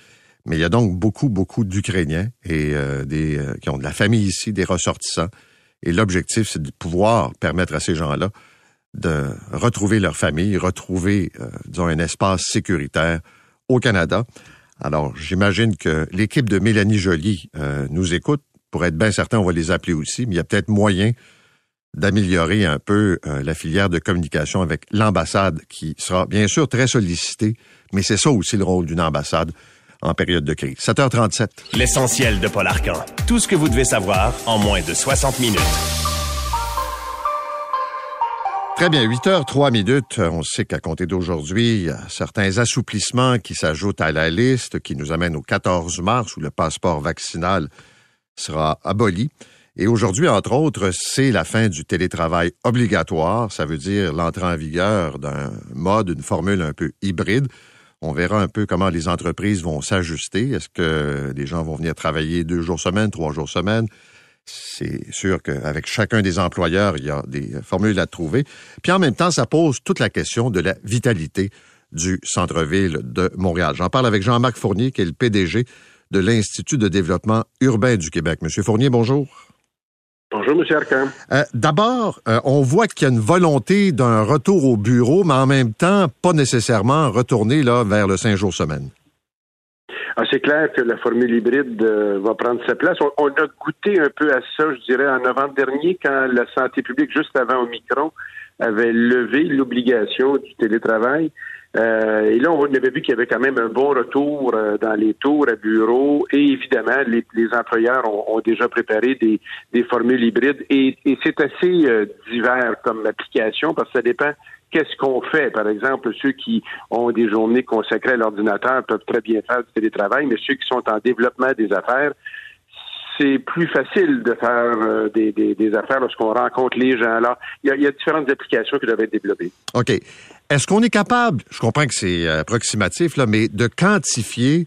C: Mais il y a donc beaucoup, beaucoup d'Ukrainiens et euh, des euh, qui ont de la famille ici, des ressortissants. Et l'objectif, c'est de pouvoir permettre à ces gens-là de retrouver leur famille, retrouver, euh, disons, un espace sécuritaire au Canada. Alors, j'imagine que l'équipe de Mélanie Joly euh, nous écoute. Pour être bien certain, on va les appeler aussi, mais il y a peut-être moyen d'améliorer un peu euh, la filière de communication avec l'ambassade qui sera bien sûr très sollicitée, mais c'est ça aussi le rôle d'une ambassade en période de crise. sept heures trente-sept.
B: L'essentiel de Paul Arcan. Tout ce que vous devez savoir en moins de soixante minutes.
C: Très bien, huit heures trois minutes. On sait qu'à compter d'aujourd'hui, il y a certains assouplissements qui s'ajoutent à la liste, qui nous amènent au quatorze mars où le passeport vaccinal sera aboli. Et aujourd'hui, entre autres, c'est la fin du télétravail obligatoire. Ça veut dire l'entrée en vigueur d'un mode, une formule un peu hybride. On verra un peu comment les entreprises vont s'ajuster. Est-ce que les gens vont venir travailler deux jours semaine, trois jours semaine? C'est sûr qu'avec chacun des employeurs, il y a des formules à trouver. Puis en même temps, ça pose toute la question de la vitalité du centre-ville de Montréal. J'en parle avec Jean-Marc Fournier, qui est le P D G de l'Institut de développement urbain du Québec. Monsieur Fournier, bonjour.
H: Bonjour, M. Arcan.
C: Euh, d'abord, euh, on voit qu'il y a une volonté d'un retour au bureau, mais en même temps, pas nécessairement retourner là, vers le cinq jours semaine.
H: Ah, c'est clair que la formule hybride euh, va prendre sa place. On, on a goûté un peu à ça, je dirais, en novembre dernier, quand la santé publique, juste avant Omicron, avait levé l'obligation du télétravail. Euh, et là, on avait vu qu'il y avait quand même un bon retour euh, dans les tours à bureau. Et évidemment, les, les employeurs ont, ont déjà préparé des, des formules hybrides. Et, et c'est assez euh, divers comme application parce que ça dépend qu'est-ce qu'on fait. Par exemple, ceux qui ont des journées consacrées à l'ordinateur peuvent très bien faire du télétravail, mais ceux qui sont en développement des affaires, c'est plus facile de faire euh, des, des, des affaires lorsqu'on rencontre les gens. Alors, il y a, il y a différentes applications qui doivent être développées.
C: OK. Est-ce qu'on est capable, je comprends que c'est approximatif, là, mais de quantifier,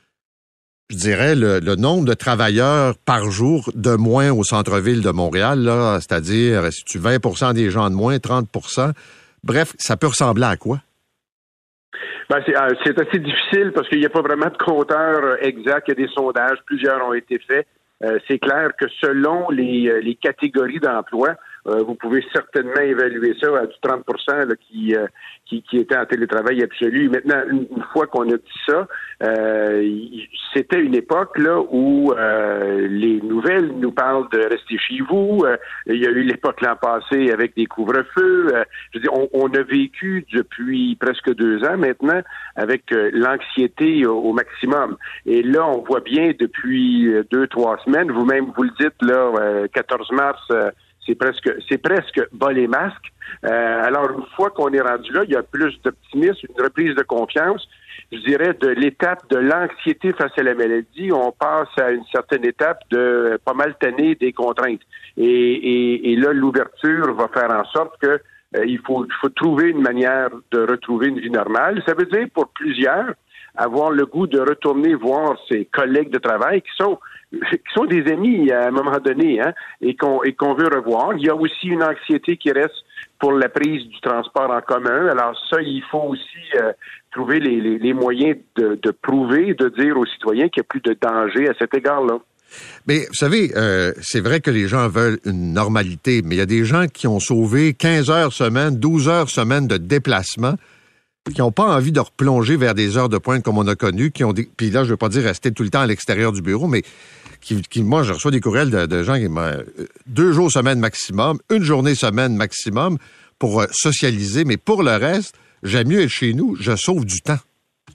C: je dirais, le, le nombre de travailleurs par jour de moins au centre-ville de Montréal, là, c'est-à-dire, si tu vingt pour cent des gens de moins, trente pour cent, bref, ça peut ressembler à quoi?
H: Ben, c'est, euh, c'est assez difficile parce qu'il n'y a pas vraiment de compteur exact. Il y a des sondages, plusieurs ont été faits. Euh, c'est clair que selon les, euh, les catégories d'emploi, euh, vous pouvez certainement évaluer ça à du trente pour cent là, qui, euh, qui qui était en télétravail absolu. Maintenant, une, une fois qu'on a dit ça, euh, c'était une époque là où euh, les nouvelles nous parlent de rester chez vous. Euh, il y a eu l'époque l'an passé avec des couvre-feux. Euh, je veux dire, on, on a vécu depuis presque deux ans maintenant avec euh, l'anxiété au, au maximum. Et là, on voit bien depuis deux, trois semaines, vous-même vous le dites là, euh, quatorze mars. Euh, C'est presque, c'est presque bas les masques. Euh, alors, une fois qu'on est rendu là, il y a plus d'optimisme, une reprise de confiance. Je dirais de l'étape de l'anxiété face à la maladie, on passe à une certaine étape de pas mal tanner des contraintes. Et, et, et là, l'ouverture va faire en sorte que euh, il faut, il faut trouver une manière de retrouver une vie normale. Ça veut dire pour plusieurs avoir le goût de retourner voir ses collègues de travail qui sont qui sont des amis à un moment donné, hein, et qu'on et qu'on veut revoir. Il y a aussi une anxiété qui reste pour la prise du transport en commun. Alors ça, il faut aussi euh, trouver les, les, les moyens de, de prouver, de dire aux citoyens qu'il n'y a plus de danger à cet égard-là.
C: Mais vous savez, euh, c'est vrai que les gens veulent une normalité, mais il y a des gens qui ont sauvé quinze heures semaine, douze heures semaine de déplacement, qui n'ont pas envie de replonger vers des heures de pointe comme on a connu, qui ont des... Puis là, je ne veux pas dire rester tout le temps à l'extérieur du bureau, mais qui, qui moi, je reçois des courriels de, de gens qui m'ont deux jours semaine maximum, une journée semaine maximum pour socialiser, mais pour le reste, j'aime mieux être chez nous, je sauve du temps.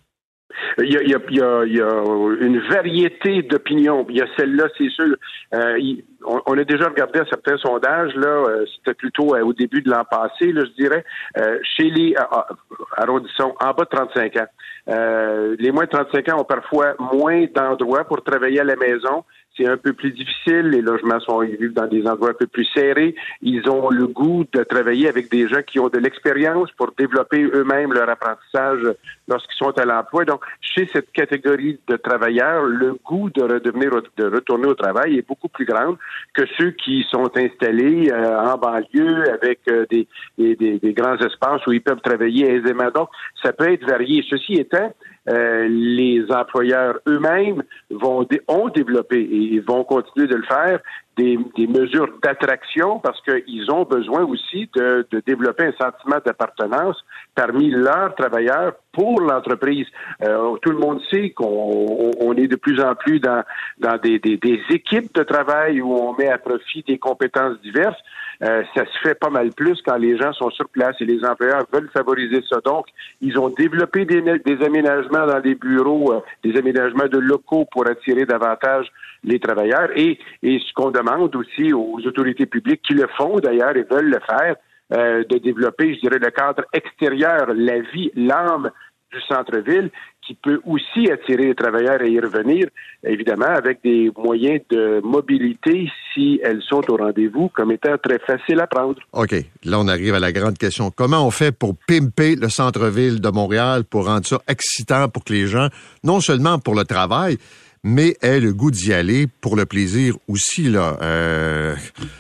H: Il y a, il y a, il y a, il y a une variété d'opinions. Il y a celle-là, c'est sûr. Euh, il, on, on a déjà regardé certains sondages, là, euh, c'était plutôt euh, au début de l'an passé, là, je dirais, euh, chez les, euh, arrondissons, en bas de trente-cinq ans. Euh, les moins de trente-cinq ans ont parfois moins d'endroits pour travailler à la maison. C'est un peu plus difficile. Les logements sont vivent dans des endroits un peu plus serrés. Ils ont le goût de travailler avec des gens qui ont de l'expérience pour développer eux-mêmes leur apprentissage lorsqu'ils sont à l'emploi. Donc, chez cette catégorie de travailleurs, le goût de redevenir, de retourner au travail est beaucoup plus grand que ceux qui sont installés euh, en banlieue avec euh, des, des, des, des grands espaces où ils peuvent travailler aisément. Donc, ça peut être varié. Ceci étant, euh, les employeurs eux-mêmes vont dé- ont développé et vont continuer de le faire des, des mesures d'attraction parce qu'ils ont besoin aussi de, de développer un sentiment d'appartenance parmi leurs travailleurs pour l'entreprise. Euh, tout le monde sait qu'on on est de plus en plus dans, dans des, des, des équipes de travail où on met à profit des compétences diverses. Euh, ça se fait pas mal plus quand les gens sont sur place et les employeurs veulent favoriser ça. Donc, ils ont développé des, des aménagements dans les bureaux, euh, des aménagements de locaux pour attirer davantage les travailleurs. Et, et ce qu'on demande aussi aux autorités publiques qui le font d'ailleurs et veulent le faire, euh, de développer, je dirais, le cadre extérieur, la vie, l'âme du centre-ville, qui peut aussi attirer les travailleurs à y revenir, évidemment, avec des moyens de mobilité, si elles sont au rendez-vous, comme étant très faciles à prendre.
C: OK. Là, on arrive à la grande question. Comment on fait pour pimper le centre-ville de Montréal, pour rendre ça excitant pour que les gens, non seulement pour le travail, mais aient le goût d'y aller pour le plaisir aussi, là. Euh,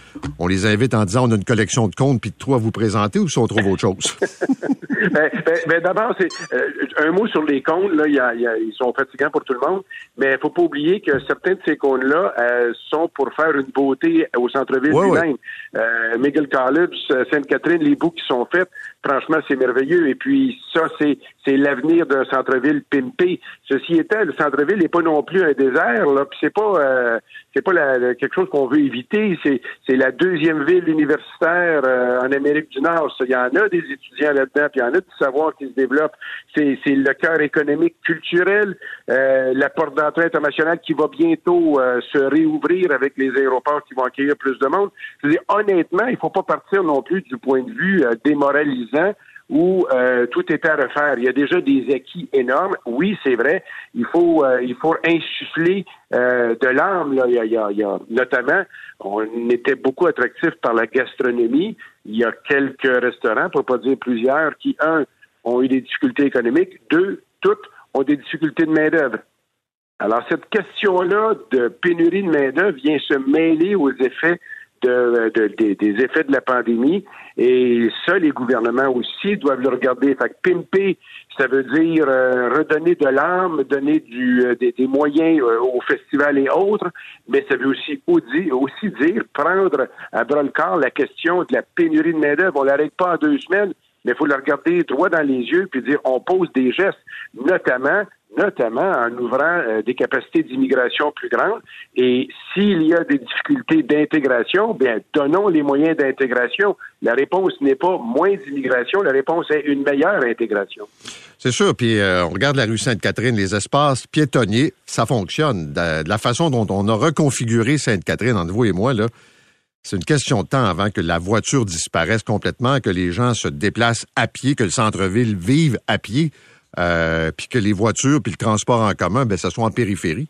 C: on les invite en disant on a une collection de contes puis de trous à vous présenter ou si on trouve autre chose?
H: ben, ben, ben, d'abord, c'est euh, un mot sur les cônes, là, y a, y a, ils sont fatigants pour tout le monde, mais il faut pas oublier que certains de ces cônes-là euh, sont pour faire une beauté au centre-ville
C: ouais,
H: lui-même.
C: Ouais.
H: Euh, Miguel Caleb, Sainte-Catherine, les bouts qui sont faits, franchement, c'est merveilleux. Et puis ça, c'est c'est l'avenir d'un centre-ville pimpé. Ceci étant, le centre-ville n'est pas non plus un désert, là, puis c'est pas euh, c'est pas la, la, quelque chose qu'on veut éviter. C'est c'est la deuxième ville universitaire euh, en Amérique du Nord. Il y en a des étudiants là-dedans, puis il y en a du savoir qui se développe. C'est c'est le cœur économique, culturel, euh, la porte d'entrée internationale qui va bientôt euh, se réouvrir avec les aéroports qui vont accueillir plus de monde. Je veux dire, honnêtement, il faut pas partir non plus du point de vue euh, démoralisant où euh, tout est à refaire. Il y a déjà des acquis énormes. Oui, c'est vrai. Il faut euh, il faut insuffler euh, de l'âme. Là. Il y a, il y a, il y a, notamment, on était beaucoup attractif par la gastronomie. Il y a quelques restaurants, pour pas dire plusieurs, qui, un, ont eu des difficultés économiques. Deux, toutes ont des difficultés de main-d'œuvre. Alors, cette question-là de pénurie de main-d'œuvre vient se mêler aux effets De, de, de, des effets de la pandémie. Et ça, les gouvernements aussi doivent le regarder. Fait que pimper, ça veut dire euh, redonner de l'âme, donner du, euh, des, des moyens euh, aux festivals et autres, mais ça veut aussi, aussi dire prendre à bras-le-corps la question de la pénurie de main-d'œuvre. On ne la règle pas en deux semaines, mais il faut la regarder droit dans les yeux puis dire on pose des gestes, notamment notamment en ouvrant euh, des capacités d'immigration plus grandes. Et s'il y a des difficultés d'intégration, bien, donnons les moyens d'intégration. La réponse n'est pas moins d'immigration, la réponse est une meilleure intégration.
C: C'est sûr, puis euh, on regarde la rue Sainte-Catherine, les espaces piétonniers, ça fonctionne. De, de la façon dont on a reconfiguré Sainte-Catherine, entre vous et moi, là, c'est une question de temps avant que la voiture disparaisse complètement, que les gens se déplacent à pied, que le centre-ville vive à pied. Euh, puis que les voitures puis le transport en commun, ben, ça soit en périphérie.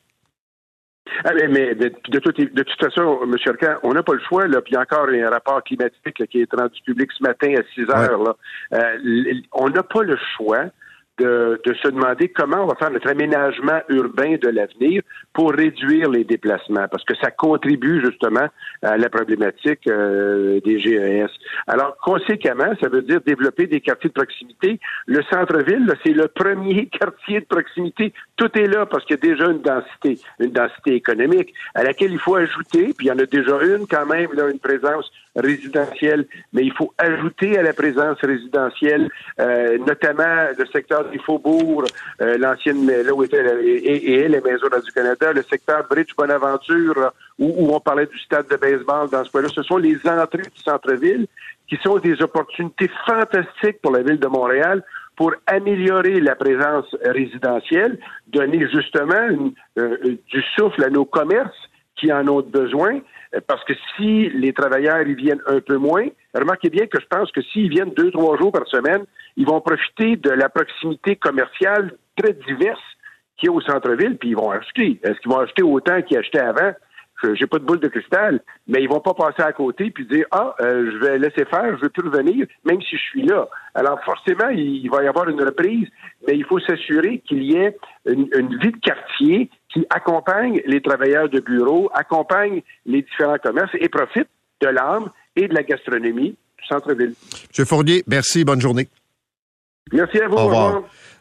H: Ah, mais, mais de, de, toute, de toute façon, M. Arcan, on n'a pas le choix, là, puis il y a encore un rapport climatique là, qui est rendu public ce matin à six heures. Ouais. Là. Euh, on n'a pas le choix de, de se demander comment on va faire notre aménagement urbain de l'avenir pour réduire les déplacements, parce que ça contribue justement à la problématique euh, des G E S. Alors, conséquemment, ça veut dire développer des quartiers de proximité. Le centre-ville, là, c'est le premier quartier de proximité. Tout est là parce qu'il y a déjà une densité, une densité économique à laquelle il faut ajouter, puis il y en a déjà une quand même, là, une présence résidentielle, mais il faut ajouter à la présence résidentielle, euh, notamment le secteur des faubourgs, euh, l'ancienne, là où étaient et, et les maisons du Canada, le secteur Bridge-Bonaventure, où, où on parlait du stade de baseball dans ce point-là. Ce sont les entrées du centre-ville qui sont des opportunités fantastiques pour la ville de Montréal pour améliorer la présence résidentielle, donner justement une, euh, du souffle à nos commerces qui en ont besoin, parce que si les travailleurs y viennent un peu moins, remarquez bien que je pense que s'ils viennent deux, trois jours par semaine, ils vont profiter de la proximité commerciale très diverse qu'il y a au centre-ville, puis ils vont acheter. Est-ce qu'ils vont acheter autant qu'ils achetaient avant? Je, j'ai pas de boule de cristal, mais ils vont pas passer à côté puis dire « Ah, euh, je vais laisser faire, je veux plus revenir, même si je suis là. » Alors forcément, il, il va y avoir une reprise, mais il faut s'assurer qu'il y ait une, une vie de quartier qui accompagne les travailleurs de bureau, accompagne les différents commerces et profite de l'âme et de la gastronomie du centre-ville.
C: M. Fournier, merci, bonne journée.
H: Merci à vous.
C: Au revoir. Au revoir.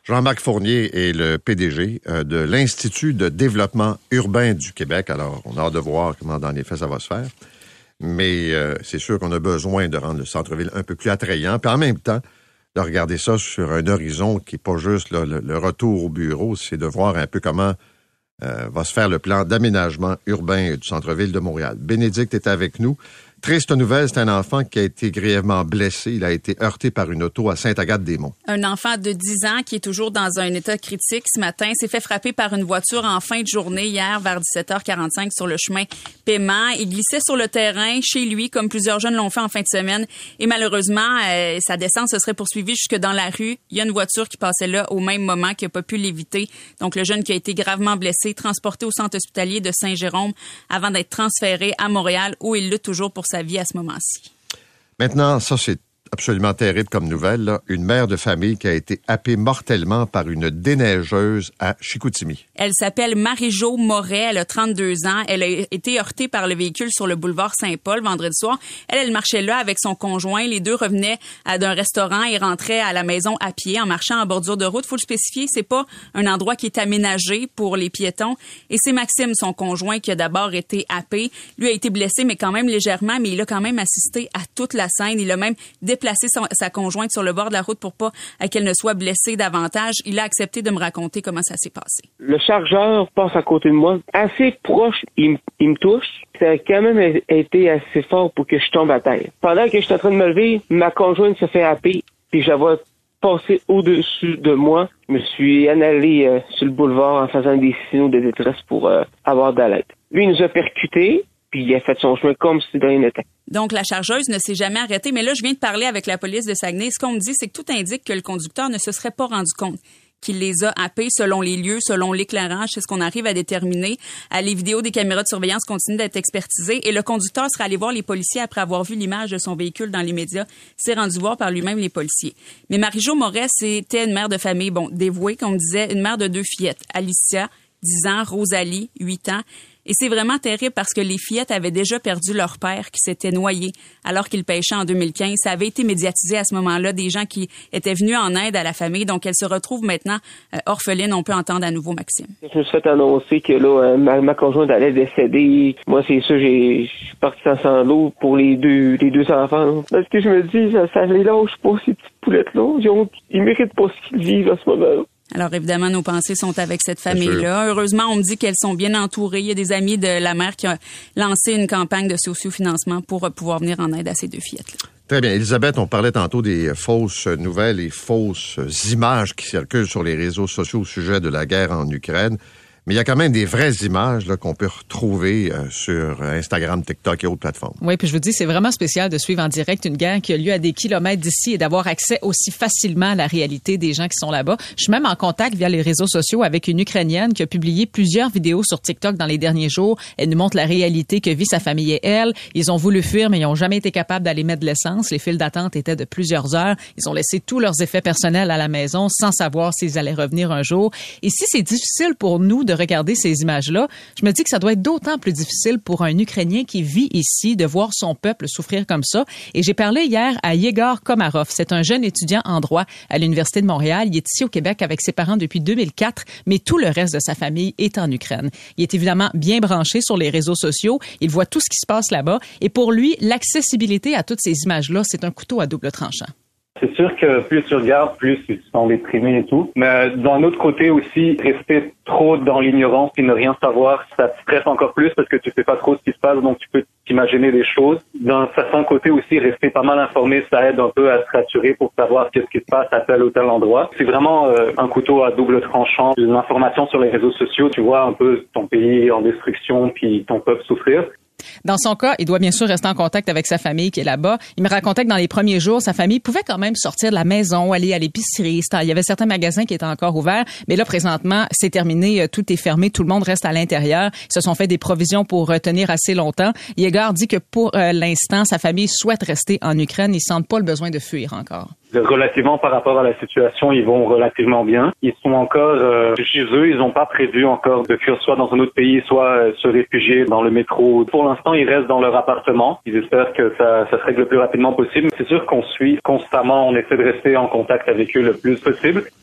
C: Jean-Marc Fournier est le P D G de l'Institut de développement urbain du Québec. Alors, on a hâte de voir comment, dans les faits, ça va se faire. Mais euh, c'est sûr qu'on a besoin de rendre le centre-ville un peu plus attrayant. Puis en même temps, de regarder ça sur un horizon qui n'est pas juste là, le, le retour au bureau, c'est de voir un peu comment euh, va se faire le plan d'aménagement urbain du centre-ville de Montréal. Bénédicte est avec nous. Triste nouvelle, c'est un enfant qui a été grièvement blessé. Il a été heurté par une auto à Sainte-Agathe-des-Monts.
I: Un enfant de dix ans qui est toujours dans un état critique ce matin s'est fait frapper par une voiture en fin de journée hier vers dix-sept heures quarante-cinq sur le chemin Paiement. Il glissait sur le terrain chez lui comme plusieurs jeunes l'ont fait en fin de semaine et malheureusement, euh, sa descente se serait poursuivie jusque dans la rue. Il y a une voiture qui passait là au même moment qui n'a pas pu l'éviter. Donc le jeune qui a été gravement blessé, transporté au centre hospitalier de Saint-Jérôme avant d'être transféré à Montréal où il lutte toujours pour sa vie à ce moment-ci.
C: Maintenant, ça c'est absolument terrible comme nouvelle, là. Une mère de famille qui a été happée mortellement par une déneigeuse à Chicoutimi.
I: Elle s'appelle Marie-Jo Moret, elle a trente-deux ans. Elle a été heurtée par le véhicule sur le boulevard Saint-Paul vendredi soir. Elle, elle marchait là avec son conjoint. Les deux revenaient d'un restaurant et rentraient à la maison à pied en marchant en bordure de route. Faut le spécifier, c'est pas un endroit qui est aménagé pour les piétons. Et c'est Maxime, son conjoint, qui a d'abord été happé. Lui a été blessé, mais quand même légèrement, mais il a quand même assisté à toute la scène. Il a même déplacer son, sa conjointe sur le bord de la route pour pas qu'elle ne soit blessée davantage. Il a accepté de me raconter comment ça s'est passé.
J: Le chargeur passe à côté de moi, assez proche, il, il me touche. Ça a quand même été assez fort pour que je tombe à terre. Pendant que j'étais en train de me lever, ma conjointe se fait happer, puis je la vois passer au-dessus de moi. Je me suis en allé euh, sur le boulevard en faisant des signaux de détresse pour euh, avoir de l'aide. Lui, il nous a percutés. Puis il a fait son chemin comme si de rien n'était.
I: Donc, la chargeuse ne s'est jamais arrêtée. Mais là, je viens de parler avec la police de Saguenay. Ce qu'on me dit, c'est que tout indique que le conducteur ne se serait pas rendu compte qu'il les a happés selon les lieux, selon l'éclairage. C'est ce qu'on arrive à déterminer. Les vidéos des caméras de surveillance continuent d'être expertisées. Et le conducteur serait allé voir les policiers après avoir vu l'image de son véhicule dans les médias. S'est rendu voir par lui-même les policiers. Mais Marie-Jo Moret, c'était une mère de famille, bon, dévouée, comme on disait, une mère de deux fillettes. Alicia, dix ans, Rosalie, huit ans. Et c'est vraiment terrible parce que les fillettes avaient déjà perdu leur père qui s'était noyé alors qu'il pêchait en deux mille quinze. Ça avait été médiatisé à ce moment-là, des gens qui étaient venus en aide à la famille. Donc, elle se retrouve maintenant euh, orpheline. On peut entendre à nouveau Maxime.
J: Je me suis fait annoncer que là, euh, ma, ma conjointe allait décéder. Moi, c'est ça, j'ai, je suis parti sans l'eau pour les deux, les deux enfants. Là. Parce que je me dis, ça, ça les lâche pas, ces petites poulettes-là. Ils, ont, ils méritent pas ce qu'ils vivent à ce moment-là.
I: Alors, évidemment, nos pensées sont avec cette famille-là. Heureusement, on me dit qu'elles sont bien entourées. Il y a des amis de la mère qui ont lancé une campagne de sociofinancement pour pouvoir venir en aide à ces deux fillettes-là.
C: Très bien. Elisabeth, on parlait tantôt des fausses nouvelles et fausses images qui circulent sur les réseaux sociaux au sujet de la guerre en Ukraine. Mais il y a quand même des vraies images là, qu'on peut retrouver euh, sur Instagram, TikTok et autres plateformes.
K: Oui, puis je vous dis, c'est vraiment spécial de suivre en direct une guerre qui a lieu à des kilomètres d'ici et d'avoir accès aussi facilement à la réalité des gens qui sont là-bas. Je suis même en contact via les réseaux sociaux avec une Ukrainienne qui a publié plusieurs vidéos sur TikTok dans les derniers jours. Elle nous montre la réalité que vit sa famille et elle. Ils ont voulu fuir, mais ils n'ont jamais été capables d'aller mettre de l'essence. Les files d'attente étaient de plusieurs heures. Ils ont laissé tous leurs effets personnels à la maison sans savoir s'ils allaient revenir un jour. Et si c'est difficile pour nous de regarder ces images-là, je me dis que ça doit être d'autant plus difficile pour un Ukrainien qui vit ici de voir son peuple souffrir comme ça. Et j'ai parlé hier à Yegor Komarov. C'est un jeune étudiant en droit à l'Université de Montréal. Il est ici au Québec avec ses parents depuis deux mille quatre, mais tout le reste de sa famille est en Ukraine. Il est évidemment bien branché sur les réseaux sociaux. Il voit tout ce qui se passe là-bas. Et pour lui, l'accessibilité à toutes ces images-là, c'est un couteau à double tranchant.
G: C'est sûr que plus tu regardes, plus ils sont déprimés et tout. Mais d'un autre côté aussi, rester trop dans l'ignorance et ne rien savoir, ça te stresse encore plus parce que tu sais pas trop ce qui se passe, donc tu peux t'imaginer des choses. D'un certain côté aussi, rester pas mal informé, ça aide un peu à se rassurer pour savoir qu'est-ce qui se passe à tel ou tel endroit. C'est vraiment euh, un couteau à double tranchant. L'information sur les réseaux sociaux, tu vois un peu ton pays en destruction puis ton peuple souffrir.
K: Dans son cas, il doit bien sûr rester en contact avec sa famille qui est là-bas. Il me racontait que dans les premiers jours, sa famille pouvait quand même sortir de la maison, aller à l'épicerie. Il y avait certains magasins qui étaient encore ouverts, mais là, présentement, c'est terminé, tout est fermé, tout le monde reste à l'intérieur. Ils se sont fait des provisions pour tenir assez longtemps. Yegor dit que pour euh, l'instant, sa famille souhaite rester en Ukraine. Ils sentent pas le besoin de fuir encore.
G: Relativement par rapport à la situation, ils vont relativement bien. Ils sont encore euh, chez eux, ils n'ont pas prévu encore de fuir soit dans un autre pays, soit euh, se réfugier dans le métro. Pour l'instant, ils restent dans leur appartement. Ils espèrent que ça, ça se règle le plus rapidement possible. C'est sûr qu'on suit constamment, on essaie de rester en contact avec eux le plus possible.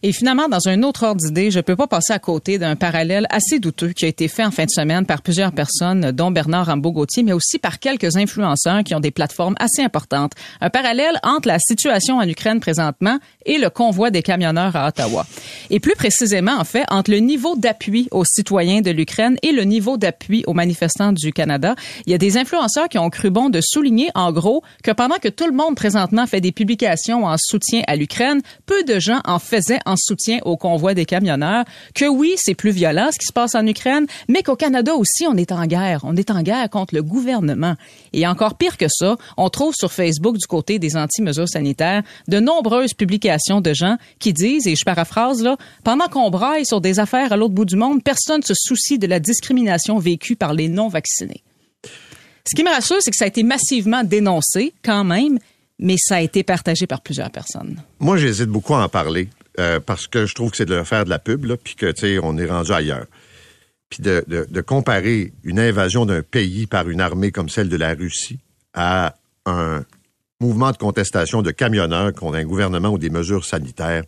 K: Et finalement, dans un autre ordre d'idée, je peux pas passer à côté d'un parallèle assez douteux qui a été fait en fin de semaine par plusieurs personnes, dont Bernard Rambaud-Gauthier, mais aussi par quelques influenceurs qui ont des plateformes assez importantes. Un parallèle entre la situation en Ukraine présentement et le convoi des camionneurs à Ottawa. Et plus précisément, en fait, entre le niveau d'appui aux citoyens de l'Ukraine et le niveau d'appui aux manifestants du Canada. Il y a des influenceurs qui ont cru bon de souligner, en gros, que pendant que tout le monde présentement fait des publications en soutien à l'Ukraine, peu de gens en faisaient en soutien au convoi des camionneurs, que oui, c'est plus violent ce qui se passe en Ukraine, mais qu'au Canada aussi, on est en guerre. On est en guerre contre le gouvernement. Et encore pire que ça, on trouve sur Facebook, du côté des anti-mesures sanitaires, de nombreuses publications de gens qui disent, et je paraphrase là, pendant qu'on braille sur des affaires à l'autre bout du monde, personne ne se soucie de la discrimination vécue par les non-vaccinés. Ce qui me rassure, c'est que ça a été massivement dénoncé quand même, mais ça a été partagé par plusieurs personnes.
C: Moi, j'hésite beaucoup à en parler euh, parce que je trouve que c'est de leur faire de la pub, là, puis que, tu sais, on est rendu ailleurs. Puis de, de, de comparer une invasion d'un pays par une armée comme celle de la Russie à un mouvement de contestation de camionneurs contre un gouvernement ou des mesures sanitaires,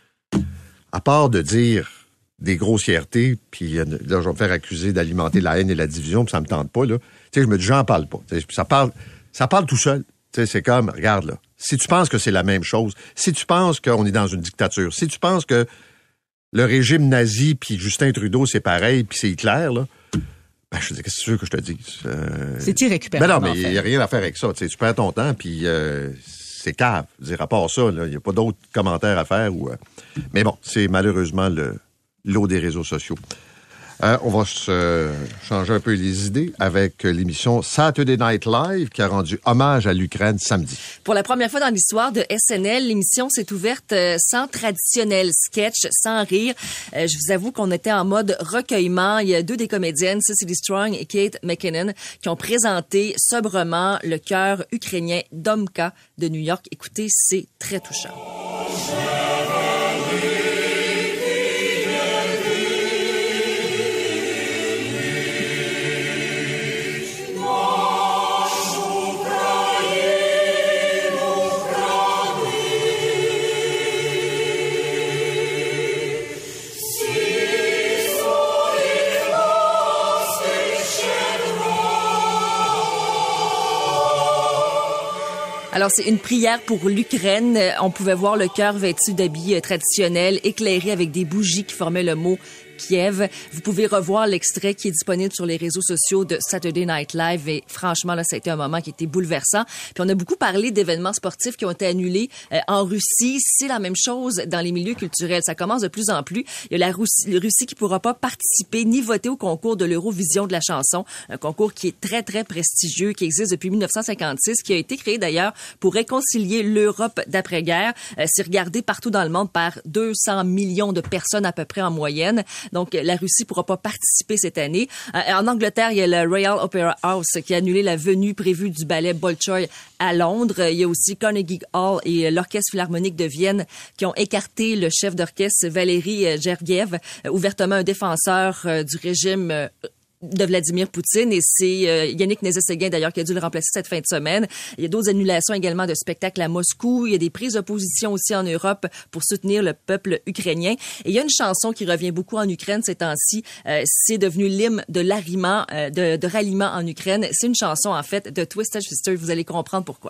C: à part de dire des grossièretés, puis là, je vais me faire accuser d'alimenter la haine et la division, puis ça me tente pas, là. Tu sais, je me dis, j'en parle pas. T'sais, ça parle, ça parle tout seul. Tu sais, c'est comme, regarde, là, si tu penses que c'est la même chose, si tu penses qu'on est dans une dictature, si tu penses que le régime nazi puis Justin Trudeau, c'est pareil, puis c'est Hitler, là, ben, je te dis, qu'est-ce que tu veux que je te dise? Euh...
K: C'est irrécupérable.
C: Ben non, mais il n'y a rien à faire avec ça. Tu sais, tu perds ton temps, puis euh, c'est cave. Je veux dire, à part ça, il n'y a pas d'autres commentaires à faire. Ou, euh... Mais bon, c'est malheureusement le l'eau des réseaux sociaux. Euh, on va se euh, changer un peu les idées avec l'émission Saturday Night Live qui a rendu hommage à l'Ukraine samedi.
L: Pour la première fois dans l'histoire de S N L, l'émission s'est ouverte euh, sans traditionnel sketch, sans rire. Euh, je vous avoue qu'on était en mode recueillement. Il y a deux des comédiennes, Cecily Strong et Kate McKinnon, qui ont présenté sobrement le chœur ukrainien Domka de New York. Écoutez, c'est très touchant. Alors, c'est une prière pour l'Ukraine. On pouvait voir le chœur vêtu d'habits traditionnels, éclairé avec des bougies qui formaient le mot Kiev. Vous pouvez revoir l'extrait qui est disponible sur les réseaux sociaux de Saturday Night Live et franchement, là, ça a été un moment qui était bouleversant. Puis on a beaucoup parlé d'événements sportifs qui ont été annulés euh, en Russie. C'est la même chose dans les milieux culturels. Ça commence de plus en plus. Il y a la Russie, la Russie qui pourra pas participer ni voter au concours de l'Eurovision de la chanson, un concours qui est très, très prestigieux, qui existe depuis dix-neuf cent cinquante-six, qui a été créé d'ailleurs pour réconcilier l'Europe d'après-guerre. Euh, c'est regardé partout dans le monde par deux cents millions de personnes à peu près en moyenne. Donc, la Russie pourra pas participer cette année. Euh, en Angleterre, il y a le Royal Opera House qui a annulé la venue prévue du ballet Bolshoi à Londres. Il y a aussi Carnegie Hall et l'Orchestre Philharmonique de Vienne qui ont écarté le chef d'orchestre Valéry Gergiev, euh, ouvertement un défenseur euh, du régime euh, de Vladimir Poutine, et c'est euh, Yannick Nézet-Séguin d'ailleurs qui a dû le remplacer cette fin de semaine. Il y a d'autres annulations également de spectacles à Moscou. Il y a des prises de position aussi en Europe pour soutenir le peuple ukrainien. Et il y a une chanson qui revient beaucoup en Ukraine ces temps-ci. Euh, c'est devenu l'hymne de l'arriment, euh, de, de ralliement en Ukraine. C'est une chanson en fait de Twisted Sister. Vous allez comprendre pourquoi.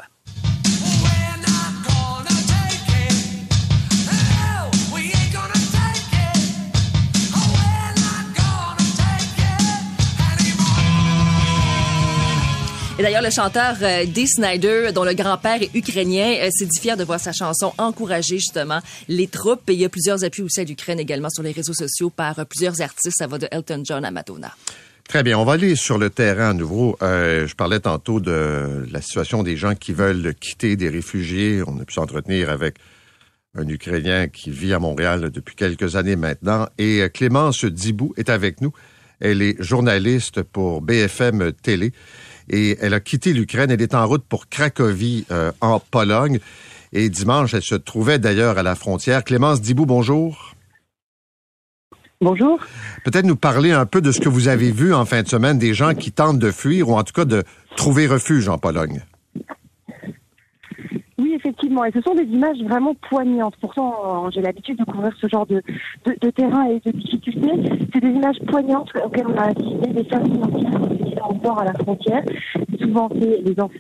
L: Et d'ailleurs, le chanteur euh, Dee Snider, dont le grand-père est ukrainien, euh, s'est dit fier de voir sa chanson encourager justement les troupes. Et il y a plusieurs appuis aussi à l'Ukraine également sur les réseaux sociaux par euh, plusieurs artistes. Ça va de Elton John à Madonna.
C: Très bien. On va aller sur le terrain à nouveau. Euh, je parlais tantôt de la situation des gens qui veulent quitter, des réfugiés. On a pu s'entretenir avec un Ukrainien qui vit à Montréal depuis quelques années maintenant. Et euh, Clémence Dibou est avec nous. Elle est journaliste pour B F M Télé. Et elle a quitté l'Ukraine. Elle est en route pour Cracovie, euh, en Pologne. Et dimanche, elle se trouvait d'ailleurs à la frontière. Clémence Dibou, bonjour.
M: Bonjour.
C: Peut-être nous parler un peu de ce que vous avez vu en fin de semaine, des gens qui tentent de fuir ou en tout cas de trouver refuge en Pologne.
M: Oui, effectivement. Effectivement, et ce sont des images vraiment poignantes. Pourtant, j'ai l'habitude de couvrir ce genre de, de, de terrain et de difficultés. C'est des images poignantes auxquelles on a assisté, des familles entières qui sont encore à la frontière. Souvent, c'est les enfants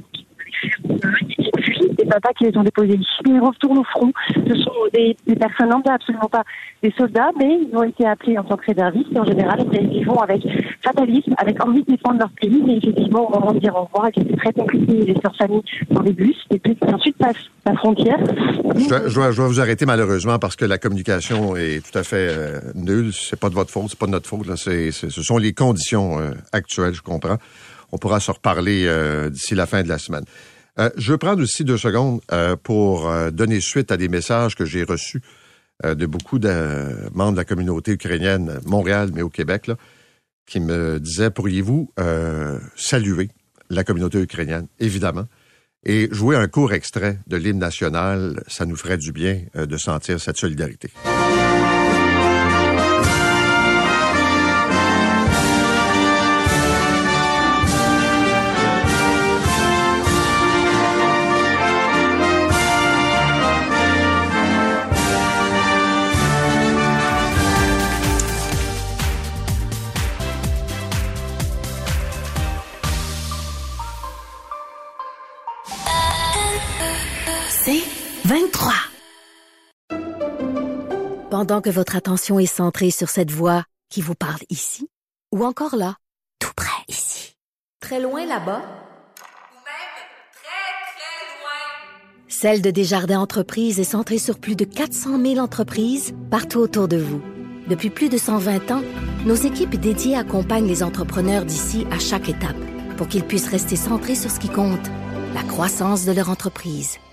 M: et puis des papas qui les ont déposés ici. Ils retournent au front. Ce sont des, des personnes lambda, absolument pas des soldats, mais ils ont été appelés en tant que réservistes et en général, ils vont avec fatalisme, avec envie de défendre leur pays, mais effectivement, au moment de dire au revoir, et que c'est très compliqué, les sœurs familles dans les bus, et puis ensuite passent la frontière.
C: Je dois, je, dois, je dois vous arrêter malheureusement parce que la communication est tout à fait euh, nulle. C'est pas de votre faute, c'est pas de notre faute. Là. C'est, c'est, ce sont les conditions euh, actuelles, je comprends. On pourra se reparler euh, d'ici la fin de la semaine. Euh, je veux prendre aussi deux secondes euh, pour euh, donner suite à des messages que j'ai reçus euh, de beaucoup de euh, membres de la communauté ukrainienne, à Montréal, mais au Québec, là, qui me disaient, pourriez-vous euh, saluer la communauté ukrainienne, évidemment, et jouer un court extrait de l'hymne national, ça nous ferait du bien euh, de sentir cette solidarité.
A: C'est vingt-trois. Pendant que votre attention est centrée sur cette voix qui vous parle ici, ou encore là, tout près ici, très loin là-bas,
E: ou même très, très loin.
A: Celle de Desjardins Entreprises est centrée sur plus de quatre cent mille entreprises partout autour de vous. Depuis plus de cent vingt ans, nos équipes dédiées accompagnent les entrepreneurs d'ici à chaque étape pour qu'ils puissent rester centrés sur ce qui compte, la croissance de leur entreprise.